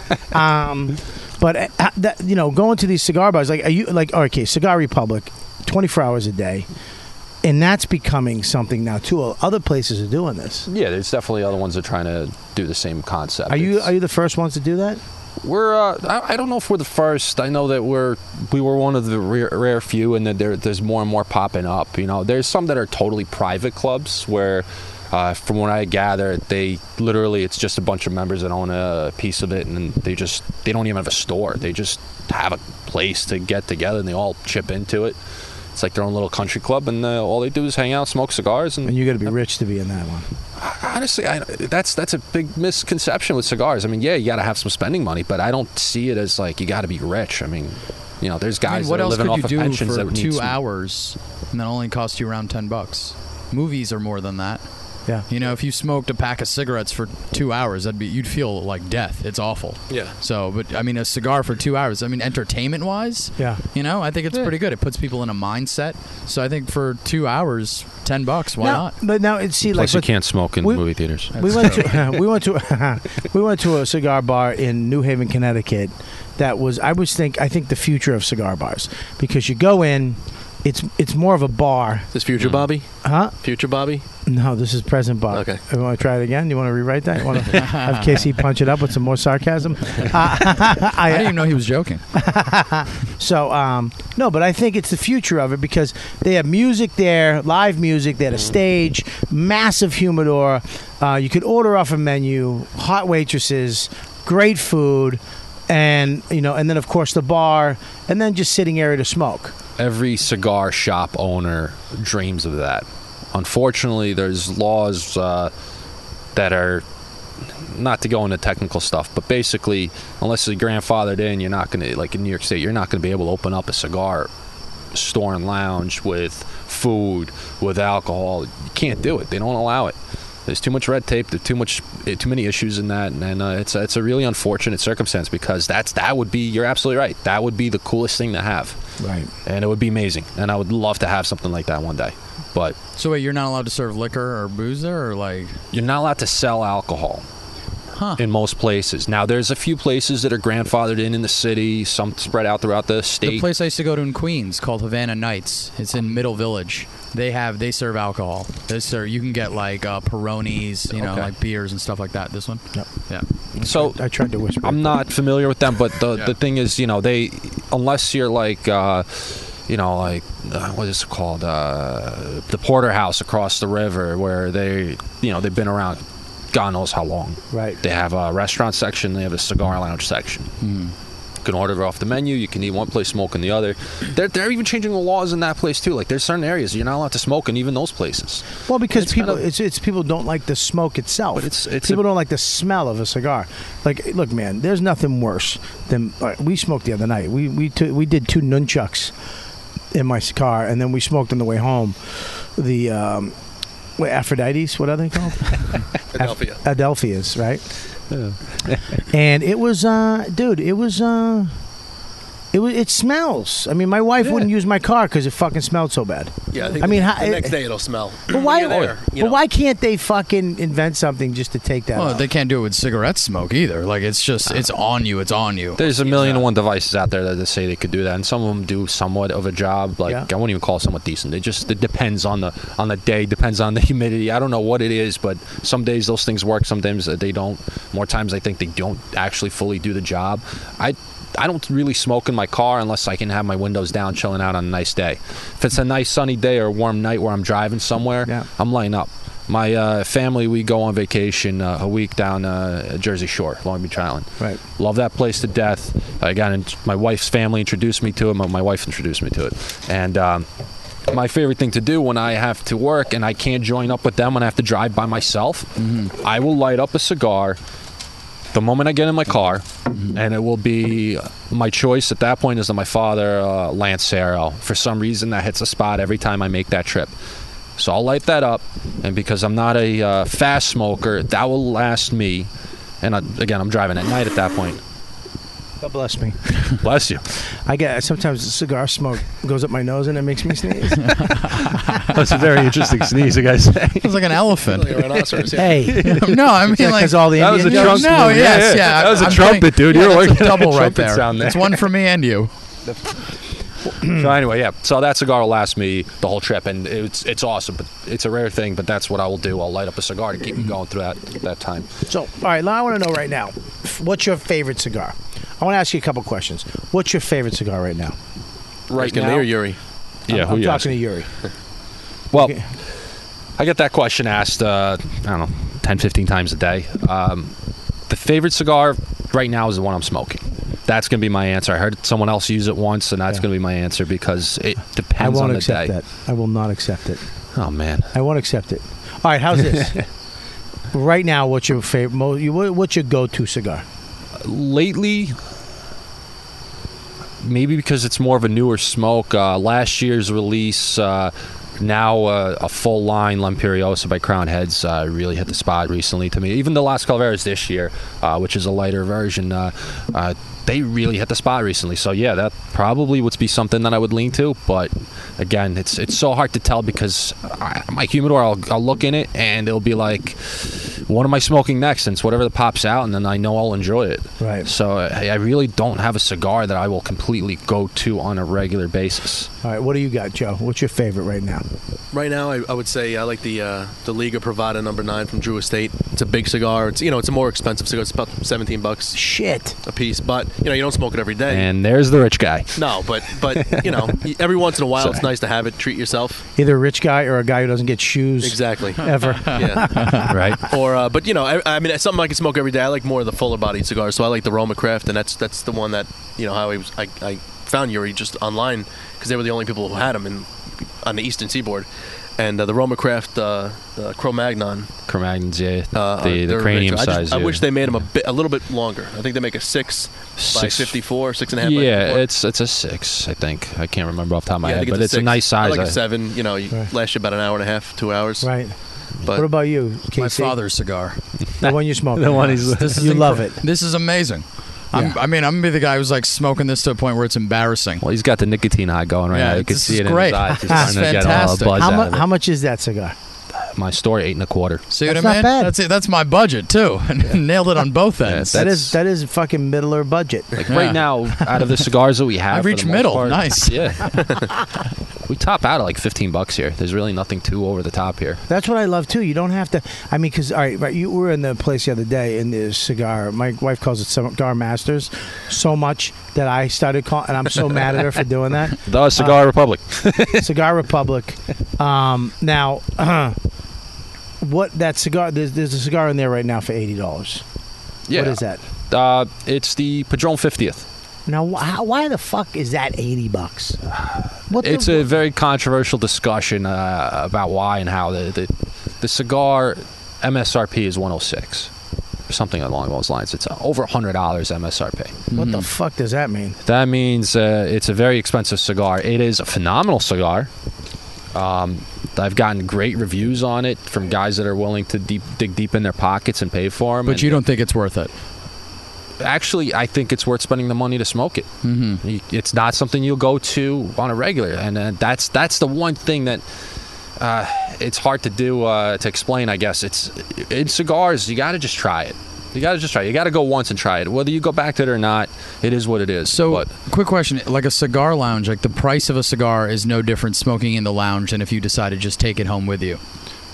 um, but uh, that you know, going to these cigar bars, like, are you like okay, Cigar Republic, twenty-four hours a day, and that's becoming something now too. Other places are doing this. Yeah, there's definitely other ones that are trying to do the same concept. Are you It's- are you the first ones to do that? We're. Uh, I, I don't know if we're the first. I know that we're. We were one of the rare, rare few, and that there, there's more and more popping up. You know, there's some that are totally private clubs where, uh, from what I gather, they literally it's just a bunch of members that own a piece of it, and they just they don't even have a store. They just have a place to get together, and they all chip into it. It's like their own little country club, and uh, all they do is hang out, smoke cigars, and And you got to be rich to be in that one. honestly, I, that's that's a big misconception with cigars. I mean, yeah, you got to have some spending money, but I don't see it as like you got to be rich. I mean, you know, there's I guys mean, what that are else living could off you of do pensions for that need two some- hours and that only cost you around ten bucks? Movies are more than that. Yeah. You know, if you smoked a pack of cigarettes for two hours, that'd be you'd feel like death. It's awful. Yeah. So, but I mean, a cigar for two hours. I mean, entertainment wise, Yeah. you know, I think it's pretty good. It puts people in a mindset. So I think for two hours, ten bucks. Why Now- not? But now it's see Plus, like you can't smoke in we- movie theaters. we went to we went to we went to a cigar bar in New Haven, Connecticut. That was I was think I think the future of cigar bars because you go in, it's it's more of a bar, Is this Future Bobby? huh? Future Bobby? No, this is present bar. Okay. You want to try it again? You want to rewrite that? You want to have Casey punch it up with some more sarcasm? Uh, I, I didn't even know he was joking. So, um, no, but I think it's the future of it because they have music there, live music. They had a stage, massive humidor. Uh, you could order off a menu, hot waitresses, great food, and you know, and then of course the bar, and then just sitting area to smoke. Every cigar shop owner dreams of that. Unfortunately, there's laws uh, that are not to go into technical stuff, but basically, unless it's grandfathered in, you're not going to, like in New York State, you're not going to be able to open up a cigar store and lounge with food, with alcohol. You can't do it. They don't allow it. There's too much red tape. There's too much, eh, too many issues in that, and uh, it's it's a really unfortunate circumstance because that's that would be. You're absolutely right. That would be the coolest thing to have, Right. and it would be amazing. And I would love to have something like that one day. But So wait, you're not allowed to serve liquor or booze there, or like? you're not allowed to sell alcohol Huh. in most places. Now, there's a few places that are grandfathered in in the city, some spread out throughout the The state. place I used to go to in Queens called Havana Nights. It's in Middle Village. They have they serve alcohol. They serve you can get like uh, Peronis, you know, Okay. like beers and stuff like that. This one, Yep. yeah. So I tried to whisper. I'm not familiar with them, but the Yeah. the thing is, you know, they unless you're like, uh, you know, like uh, what is it called, uh, the Porterhouse across the river, where they, you know, they've been around, God knows how long. Right. They have a restaurant section. They have a cigar lounge section. Mm. You can order off the menu. You can eat one place, smoke in the other. They're they're even changing the laws in that place too. Like there's certain areas you're not allowed to smoke in even those places. Well, because It's people, kind of- it's it's people don't like the smoke itself. But it's- it's people a- don't like the smell of a cigar. Like, look, man, there's nothing worse than uh, we smoked the other night. We we t- we did two nunchucks in my car, and then we smoked on the way home. The um, what, Aphrodites, what are they called? Adelphia. Adelphias, right? And it was, uh, dude, it was, uh, It wa- it smells. I mean, my wife Yeah. wouldn't use my car because it fucking smelled so bad. Yeah, I, think I mean, the, how- the next day it'll smell. But why? You're there, you but know. why can't they fucking invent something just to take that? Well, out? they can't do it with cigarette smoke either. Like it's just it's on you. It's on you. There's a million and one devices out there that say they could do that, and some of them do somewhat of a job. Like Yeah. I won't even call it somewhat decent. It just it depends on the on the day, depends on the humidity. I don't know what it is, but some days those things work. Sometimes they don't. More times I think they don't actually fully do the job. I. I don't really smoke in my car unless I can have my windows down, chilling out on a nice day. If it's a nice sunny day or a warm night where I'm driving somewhere, Yeah. I'm lighting up. My uh, family, we go on vacation uh, a week down uh, Jersey Shore, Long Beach Island. Right. Love that place to death. I got in, my wife's family introduced me to it. My, my wife introduced me to it, and. Um, my favorite thing to do when I have to work and I can't join up with them when I have to drive by myself, I will light up a cigar the moment I get in my car, and it will be my choice at that point is my father, uh, Lancero. For some reason, that hits a spot every time I make that trip. So I'll light that up, and because I'm not a uh, fast smoker, that will last me. And I, again, I'm driving at night at that point. God bless me. Bless you. I get sometimes the cigar smoke goes up my nose and it makes me sneeze. That's a very interesting sneeze, I gotta say. It's like an elephant. Like a rhinoceros, yeah. Hey, No, I mean like because all the That was a Indian trunk. jokes- No, Yeah, yes, yeah. yeah. That was a I'm trumpet, playing- dude. Yeah, You were that's working a on a double right trumpet there. sound there. It's one for me and you. So anyway, yeah. So that cigar will last me the whole trip, and it's it's awesome. But it's a rare thing. But that's what I will do. I'll light up a cigar to keep me going through that that time. So, all right, now I want to know right now, what's your favorite cigar? I want to ask you a couple questions. What's your favorite cigar right now? Right Asking now, me or Yuri? yeah. I'm, who I'm you talking asking? to Yuri. Well, Okay. I get that question asked. Uh, I don't know, ten, fifteen times a day. Um, the favorite cigar right now is the one I'm smoking. That's going to be my answer. I heard someone else use it once, and that's Yeah. going to be my answer because it I depends won't on the accept day. that. I will not accept it. Oh man. I won't accept it. All right, how's this? Right now, what's your favorite? Mo- you- what- What's your go-to cigar? Lately, maybe because it's more of a newer smoke. Uh, last year's release, uh, now uh, a full line Lampiriosa by Crown Heads uh, really hit the spot recently to me. Even the Las Calaveras this year, uh, which is a lighter version, uh, uh, they really hit the spot recently. So yeah, that probably would be something that I would lean to. But again, it's it's so hard to tell because I, my humidor, I'll, I'll look in it and it'll be like, what am I smoking next? And it's whatever that pops out, and then I know I'll enjoy it. Right. So I, I really don't have a cigar that I will completely go to on a regular basis. All right, what do you got, Joe? What's your favorite right now? Right now, I, I would say I like the uh, the Liga Privada number nine from Drew Estate. It's a big cigar. It's you know it's a more expensive cigar. It's about seventeen bucks Shit. a piece, but you know you don't smoke it every day. And there's the rich guy. No, but but you know every once in a while So- it's nice to have it. Treat yourself. Either a rich guy or a guy who doesn't get shoes Exactly. ever. Yeah. Right? Or uh, but you know I, I mean it's something I can smoke every day. I like more of the fuller bodied cigars, so I like the Roma Craft, and that's that's the one that you know how I was I, I found Yuri just online because they were the only people who had them in on the Eastern Seaboard. And uh, the Roma Craft uh, uh, Cro-Magnon, Cro-Magnons, yeah. uh, the the they're cranium richer. I, size. just, I yeah. wish they made them a bit, a little bit longer. I think they make a six, by Six- fifty-four, six and a half. by Yeah, fifty-four. it's it's a six, I think. I can't remember off the top of my Yeah, I head, think but it's a six. nice I size. like a I- seven. You know, you Right. last you about an hour and a half, two hours. Right. But What about you, Casey? My father's cigar. The one you smoke. The one he's- This is You love incre- it. This is amazing. I'm, Yeah. I mean, I'm gonna be the guy who's like smoking this to a point where it's embarrassing. Well, he's got the nicotine high going right Yeah, now. You can this see is it great. in his eyes. He's This is starting to get all the fantastic. buzz How, out mu- of it. how much is that cigar? My store, eight and a quarter. See what That's I not mean? bad. That's it. That's my budget too. Nailed it on both ends. That That's- is that is fucking middler budget. Like Yeah. right now, out of the cigars that we have, I for reached the most middle. part- Nice. Yeah. We top out at like fifteen bucks here. There's really nothing too over the top here. That's what I love too. You don't have to. I mean, because all right, right. You were in the place the other day in the cigar. My wife calls it Cigar Masters, so much that I started calling, and I'm so mad at her for doing that. The Cigar Republic. Cigar Republic. Um, now, what that cigar? There's, there's a cigar in there right now for eighty dollars. Yeah. What is that? Uh, it's the Padron fiftieth. Now, wh- how, why the fuck is that eighty bucks? What the- It's a very controversial discussion uh, about why and how the, the the cigar M S R P is one oh six, or something along those lines. It's over one hundred dollars M S R P. what the fuck does that mean? That means uh, it's a very expensive cigar. It is a phenomenal cigar. Um, I've gotten great reviews on it from guys that are willing to deep, dig deep in their pockets and pay for them. But you don't think it's worth it? actually, I think it's worth spending the money to smoke it. Mm-hmm. It's not something you'll go to on a regular, and uh, that's that's the one thing that uh, it's hard to do uh, to explain. I guess it's in cigars. You got to just try it. You got to just try it. You got to go once and try it. Whether you go back to it or not, it is what it is. So, but, quick question: like a cigar lounge, like the price of a cigar is no different smoking in the lounge than if you decide to just take it home with you.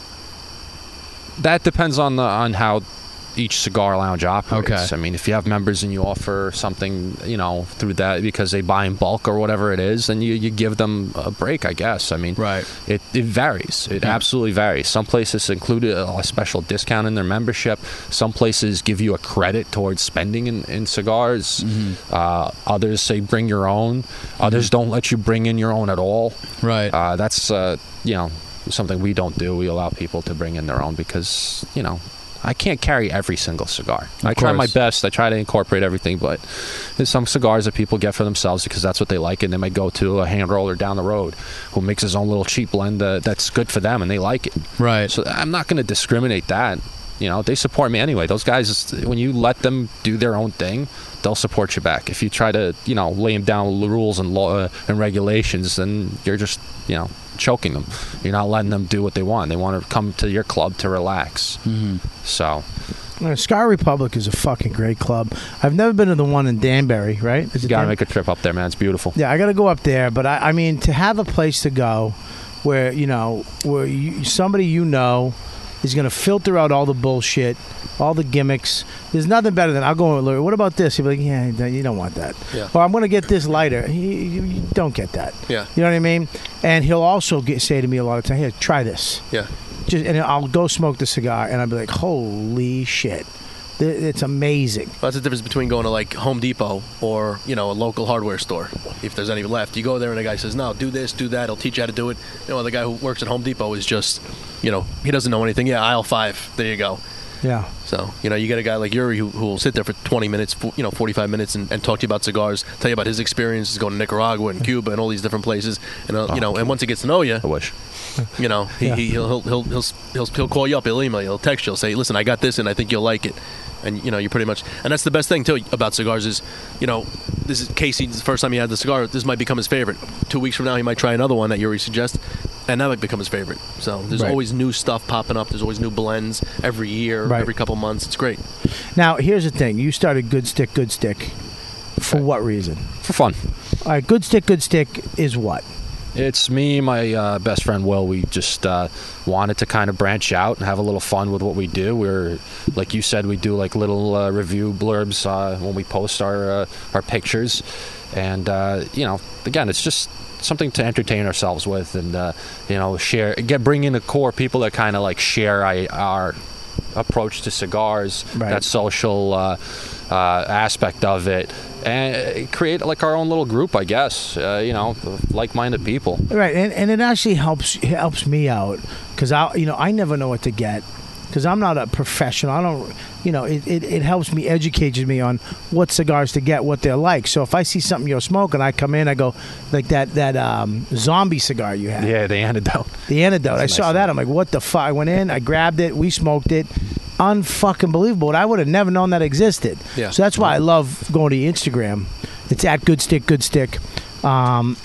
that depends on the on how each cigar lounge operates. Okay. I mean, if you have members and you offer something, you know, through that because they buy in bulk or whatever it is, then you, you give them a break, I guess. I mean, right. it, it varies. It Yeah. absolutely varies. Some places include a, a special discount in their membership. Some places give you a credit towards spending in, in cigars. Mm-hmm. Uh, others say bring your own. Others don't let you bring in your own at all. Right. Uh, that's, uh, you know, something we don't do. We allow people to bring in their own because, you know, I can't carry every single cigar. Of I try my course. best. I try to incorporate everything, but there's some cigars that people get for themselves because that's what they like, and they might go to a hand roller down the road who makes his own little cheap blend uh, that's good for them, and they like it. Right. So I'm not going to discriminate that. You know, they support me anyway. Those guys, when you let them do their own thing, they'll support you back. If you try to, you know, lay them down the rules and law uh, and regulations, then you're just, you know, choking them. You're not letting them do what they want. They want to come to your club to relax. Mm-hmm. So, Uh, Cigar Republic is a fucking great club. I've never been to the one in Danbury, right? Is you it got to Dan- make a trip up there, man. It's beautiful. Yeah, I got to go up there. But I, I mean, to have a place to go where, you know, where you, somebody you know is going to filter out all the bullshit, all the gimmicks. There's nothing better than I'll go with Larry. What about this? He'll be like, yeah, you don't want that. Yeah. Or I'm going to get this lighter. You, you, you don't get that. Yeah. You know what I mean? And he'll also get, say to me a lot of times, here, try this. Yeah. Just, and I'll go smoke the cigar, and I'll be like, holy shit. Th- It's amazing. Well, that's the difference between going to like Home Depot or, you know, a local hardware store. If there's any left, you go there and the guy says, no, do this, do that. He'll teach you how to do it. You know, the guy who works at Home Depot is just, you know, he doesn't know anything. Yeah, aisle five. There you go. Yeah. So, you know, you get a guy like Yuri who, who will sit there for twenty minutes, fo- you know, forty-five minutes and, and talk to you about cigars, tell you about his experiences going to Nicaragua and Cuba and all these different places. And, uh, you know, and once he gets to know you, I wish. you know, he, Yeah. he, he'll, he'll, he'll, he'll, he'll, he'll call you up, he'll email you, he'll text you, he'll say, listen, I got this and I think you'll like it. And, you know, you're pretty much, and that's the best thing, too, about cigars is, you know, this is Casey, the first time he had the cigar, this might become his favorite. Two weeks from now, he might try another one that Yuri suggests, and that might become his favorite. So there's Right. always new stuff popping up. There's always new blends every year, Right. every couple months. It's great. Now, here's the thing. You started Good Stick, Good Stick. For Okay. what reason? For fun. All right, Good Stick, Good Stick is what? It's me and my uh, best friend Will. We just uh, wanted to kind of branch out and have a little fun with what we do. We're, like you said, we do like little uh, review blurbs uh, when we post our uh, our pictures, and uh, you know, again, it's just something to entertain ourselves with, and uh, you know, share, get bring in the core people that kind of like share I, our approach to cigars, Right. that social uh, uh, aspect of it. And create like our own little group, I guess. Uh, you know, like-minded people. Right, and, and it actually helps helps me out because I, you know, I never know what to get because I'm not a professional. I don't, you know, it, it, it helps me, educates me on what cigars to get, what they're like. So if I see something you're smoking, I come in, I go like that that um, zombie cigar you had, Yeah, the antidote. the antidote. I That's a saw nice that. one. I'm like, what the fuck? I went in, I grabbed it, we smoked it. Unfucking believable. I would have never known that existed. Yeah. So that's why I love going to Instagram. It's at Good Stick, Good Stick, um,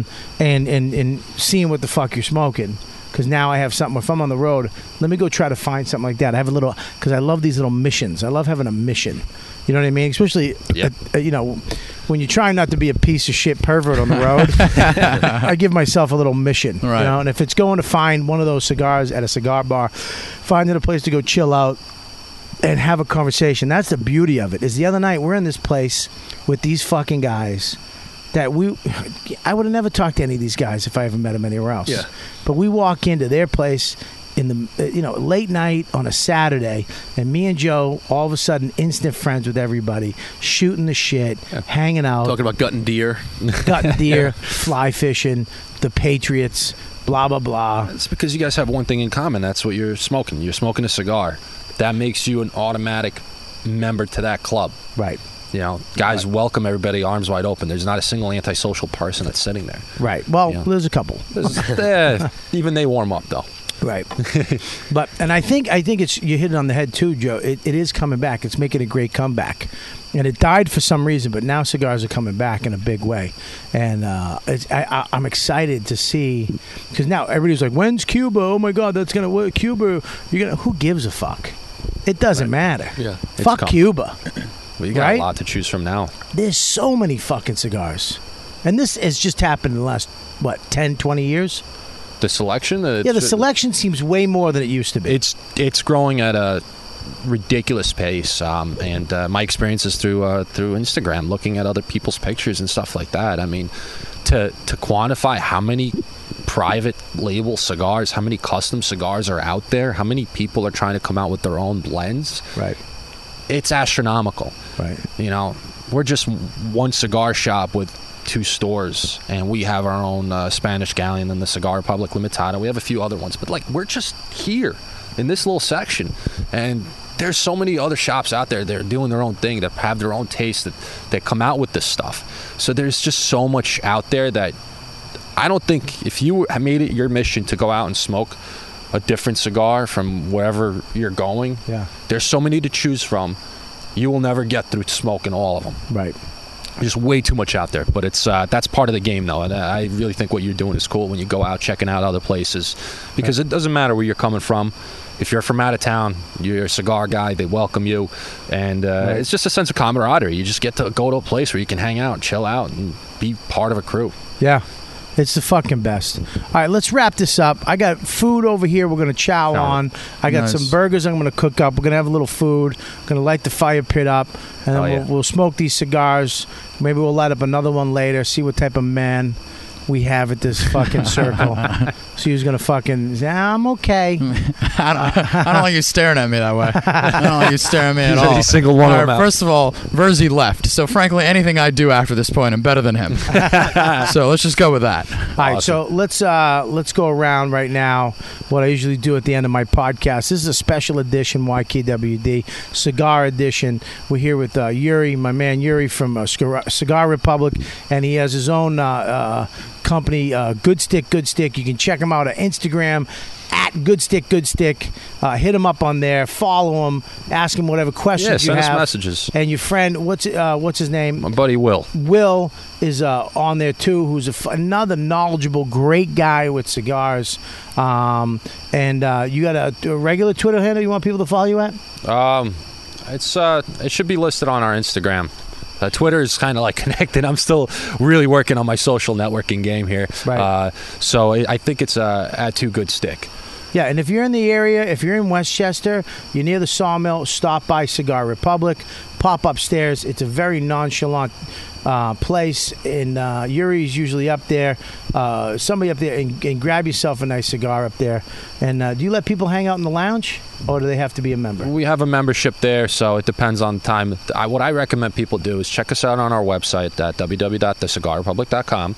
and and and seeing what the fuck you're smoking. Because now I have something. If I'm on the road, let me go try to find something like that. I have a little because I love these little missions. I love having a mission. You know what I mean? Especially, Yep. uh, you know, when you're trying not to be a piece of shit pervert on the road. I give myself a little mission. Right. You know, and if it's going to find one of those cigars at a cigar bar, finding a place to go chill out and have a conversation. That's the beauty of it. Is the other night we're in this place with these fucking guys that we I would have never talked to any of these guys if I ever met them anywhere else. Yeah. But we walk into their place in the uh, you know late night on a Saturday, and me and Joe all of a sudden instant friends with everybody, shooting the shit, hanging out, Talking about gutting deer. gutting deer, fly fishing, the Patriots, blah blah blah. It's because you guys have one thing in common. That's what you're smoking. You're smoking a cigar. That makes you an automatic member to that club. Right. You know, guys welcome everybody arms wide open. There's not a single antisocial person that's sitting there. Right. Well, Yeah. there's a couple. There's- eh, even they warm up, though. Right. But and I think I think it's you hit it on the head too, Joe. It, it is coming back. It's making a great comeback, and it died for some reason, but now cigars are coming back in a big way, and uh, it's, I, I, I'm excited to see because now everybody's like, "When's Cuba? Oh my God, that's gonna work. Cuba. You're gonna who gives a fuck? It doesn't matter. Yeah. Fuck come- Cuba. We got Right? a lot to choose from now. There's so many fucking cigars, and this has just happened in the last what ten, twenty years. The selection, uh, Yeah, the it's- selection seems way more than it used to be. It's it's growing at a ridiculous pace, um, and uh, my experiences through uh, through Instagram, looking at other people's pictures and stuff like that. I mean, to to quantify how many private label cigars, how many custom cigars are out there, how many people are trying to come out with their own blends, right. it's astronomical. Right. You know, we're just one cigar shop with two stores, and we have our own uh, Spanish Galleon and the Cigar Republic Limitada. We have a few other ones, but like we're just here in this little section, and there's so many other shops out there that are doing their own thing, that have their own taste, that that come out with this stuff. So there's just so much out there that I don't think if you made it your mission to go out and smoke a different cigar from wherever you're going, Yeah. there's so many to choose from. You will never get through smoking all of them. Right. There's way too much out there, but it's uh, that's part of the game, though. And I really think what you're doing is cool when you go out checking out other places, because it doesn't matter where you're coming from. If you're from out of town, you're a cigar guy, they welcome you, and uh, Right. it's just a sense of camaraderie. You just get to go to a place where you can hang out, chill out, and be part of a crew. Yeah. It's the fucking best. All right, let's wrap this up. I got food over here we're going to chow Chow. on. I got Nice. some burgers I'm going to cook up. We're going to have a little food. going to light the fire pit up. And then Oh, we'll, yeah. we'll smoke these cigars. Maybe we'll light up another one later, see what type of man we have at this fucking circle. See who's going to fucking say, "Ah, I'm okay. I don't, I don't like you staring at me that way. I don't like you staring at me at He's- all. he singled one of All them out. First of all, Verzi left. So, frankly, anything I do after this point, I'm better than him. So, let's just go with that. All right, so let's uh, let's go around right now. What I usually do at the end of my podcast. This is a special edition Y K W D cigar edition. We're here with uh, Yuri, my man Yuri from uh, Cigar Cigar Republic, and he has his own uh, uh, company, uh, Good Stick, Good Stick. You can check him out on Instagram at Good Stick, Good Stick. Uh, hit him up on there. Follow him. Ask him whatever questions Yeah, you send us have. messages. And your friend, what's uh, what's his name? My buddy Will. Will is uh, on there too, who's a f- another knowledgeable, great guy with cigars. Um, and uh, you got a, a regular Twitter handle you want people to follow you at? Um, it's uh, it should be listed on our Instagram. Uh, Twitter is kind of like connected. I'm still really working on my social networking game here. Right. Uh, so I I think it's uh, at Too Good Stick. Yeah, and if you're in the area, if you're in Westchester, you're near the Sawmill, stop by Cigar Republic, pop upstairs. It's a very nonchalant uh, place, and uh, Yuri's usually up there. Uh, somebody up there, and, and grab yourself a nice cigar up there. And uh, do you let people hang out in the lounge, or do they have to be a member? We have a membership there, so it depends on time. I, what I recommend people do is check us out on our website at w w w dot the cigar republic dot com.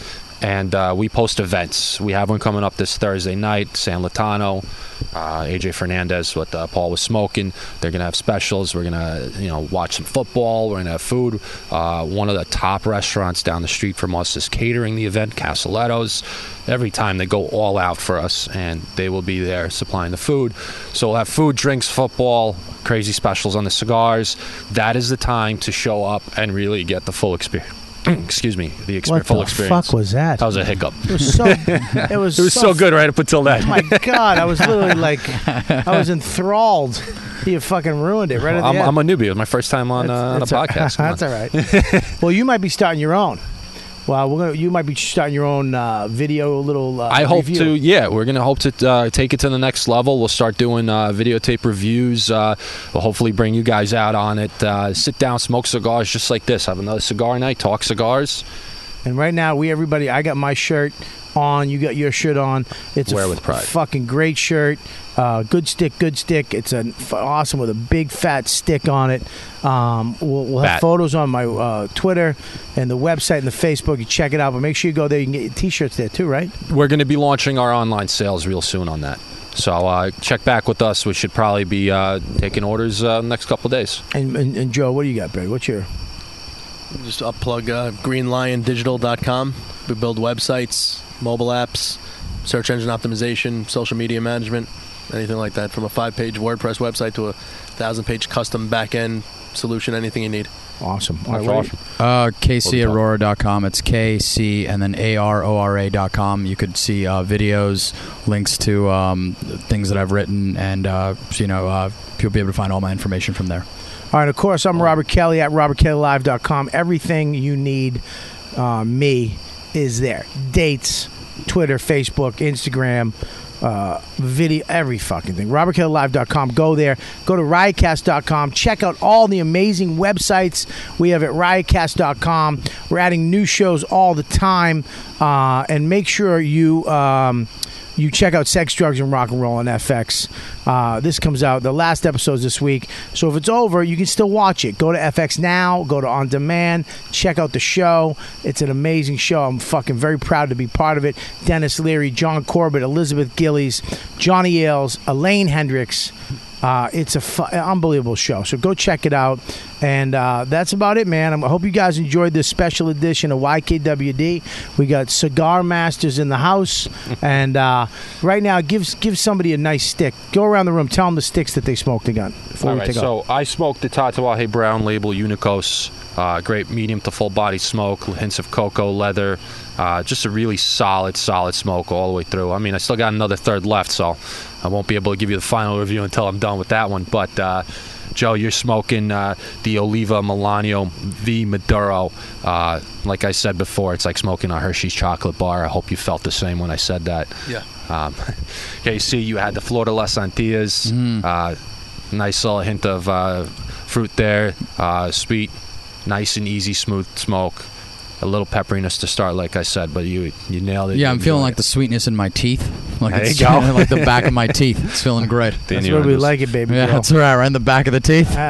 And uh, we post events. We have one coming up this Thursday night, San Latano, uh, A J Fernandez, what uh, Paul was smoking. They're going to have specials. We're going to, you know, watch some football. We're going to have food. Uh, one of the top restaurants down the street from us is catering the event, Casaletto's. Every time they go all out for us, and they will be there supplying the food. So we'll have food, drinks, football, crazy specials on the cigars. That is the time to show up and really get the full experience. Excuse me, the exper- What full the experience. fuck was that? That was a hiccup. It was so. It was. It was so good right up until then. Oh my God, I was literally like, I was enthralled. You fucking ruined it right at the I'm, end. I'm a newbie. It was my first time on, uh, on a That's all- podcast. Come That's on. all right. Well, you might be starting your own. Well, we're gonna. You might be starting your own uh, video, little. Uh, I hope review. to. Yeah, we're gonna hope to uh, take it to the next level. We'll start doing uh, videotape reviews. Uh, we'll hopefully bring you guys out on it. Uh, sit down, smoke cigars just like this. Have another cigar night. Talk cigars. And right now, we everybody. I got my shirt on. You got your shirt on. It's Wear a with pride. fucking great shirt. Uh, good stick, good stick. It's an f- awesome with a big fat stick on it. Um, we'll, we'll have Fat. photos on my uh, Twitter and the website and the Facebook. You check it out, but make sure you go there. You can get your T-shirts there too, right? We're going to be launching our online sales real soon on that. So uh, check back with us. We should probably be uh, taking orders uh, next couple of days. And, and, and Joe, what do you got, babe? What's your? Just upplug uh, green lion digital dot com. We build websites, mobile apps, search engine optimization, social media management, anything like that, from a five-page WordPress website to a thousand-page custom back-end solution, anything you need. Awesome. All That's right, awesome. Uh, K C Aurora dot com. It's K C and then A R O R A dot com. You could see uh, videos, links to um, things that I've written, and uh, you know, uh, you'll be able to find all my information from there. All right, of course, I'm Robert Kelly at robert kelly live dot com. Everything you need, uh, me, is there. Dates, Twitter, Facebook, Instagram, uh, video, every fucking thing. robert kelly live dot com. Go there. Go to riotcast dot com. Check out all the amazing websites we have at riotcast dot com. We're adding new shows all the time. Uh, and make sure you... Um, You check out Sex, Drugs, and Rock and Roll on F X. Uh, this comes out, the last episode's this week. So if it's over, you can still watch it. Go to F X Now, go to On Demand, check out the show. It's an amazing show. I'm fucking very proud to be part of it. Dennis Leary, John Corbett, Elizabeth Gillies, Johnny Ailes, Elaine Hendricks. Uh, it's a fu- unbelievable show. So go check it out. And uh, that's about it, man. I hope you guys enjoyed this special edition of Y K W D. We got Cigar Masters in the house. And uh, right now, give give somebody a nice stick. Go around the room. Tell them the sticks that they smoked again. Before All we right, take so off. I smoked the Tatawahe Brown Label Unicos. Uh, great medium to full body smoke, hints of cocoa, leather. Uh, just a really solid, solid smoke all the way through. I mean, I still got another third left, so I won't be able to give you the final review until I'm done with that one. But, uh, Joe, you're smoking uh, the Oliva Melanio V Maduro. Uh, like I said before, it's like smoking a Hershey's chocolate bar. I hope you felt the same when I said that. Yeah. Um, K C, you had the Flor de las Antillas. Mm. Uh, nice little hint of uh, fruit there. Uh, sweet, nice and easy, smooth smoke. A little pepperiness to start, like I said, but you you nailed it. Yeah, You I'm feeling enjoyed like it. the sweetness in my teeth. Like There it's you go. like the back of my teeth. It's feeling great. The That's where we innuendos. like it, baby. Yeah, girl. that's right, right in the back of the teeth. Ah,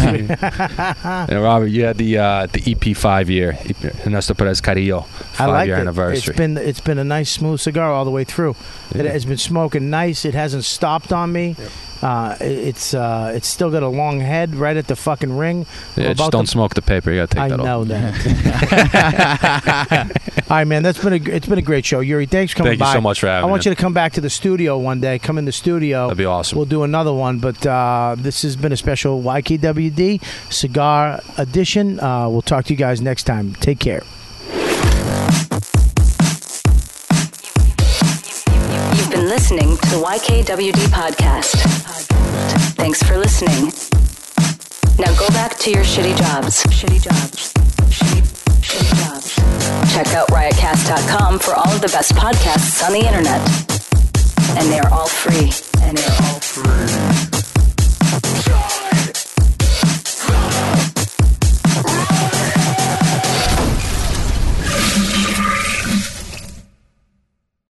Yeah. And Robert, you had the uh, the E P five year Ernesto Perez Carrillo I five like year it. anniversary. It's been it's been a nice smooth cigar all the way through. It has been smoking nice. It hasn't stopped on me. Uh, it- it's uh, it's still got a long head right at the fucking ring. yeah, We're just about don't to- smoke the paper. You gotta take I that off. know that. All right, man. That's been a it's been a great show, Yuri. Thanks for coming Thank you by. so much for having I want me. you to come back to the studio one day. Come in the studio. That'd be awesome. We'll do another one. But uh, this has been a special Y K W D cigar edition. Uh, we'll talk to you guys next time. Take care. You've been listening to the Y K W D podcast. Thanks for listening. Now go back to your shitty jobs. Shitty jobs. Shitty, shitty jobs. Check out riotcast dot com for all of the best podcasts on the internet. And they are all free. And they are all free.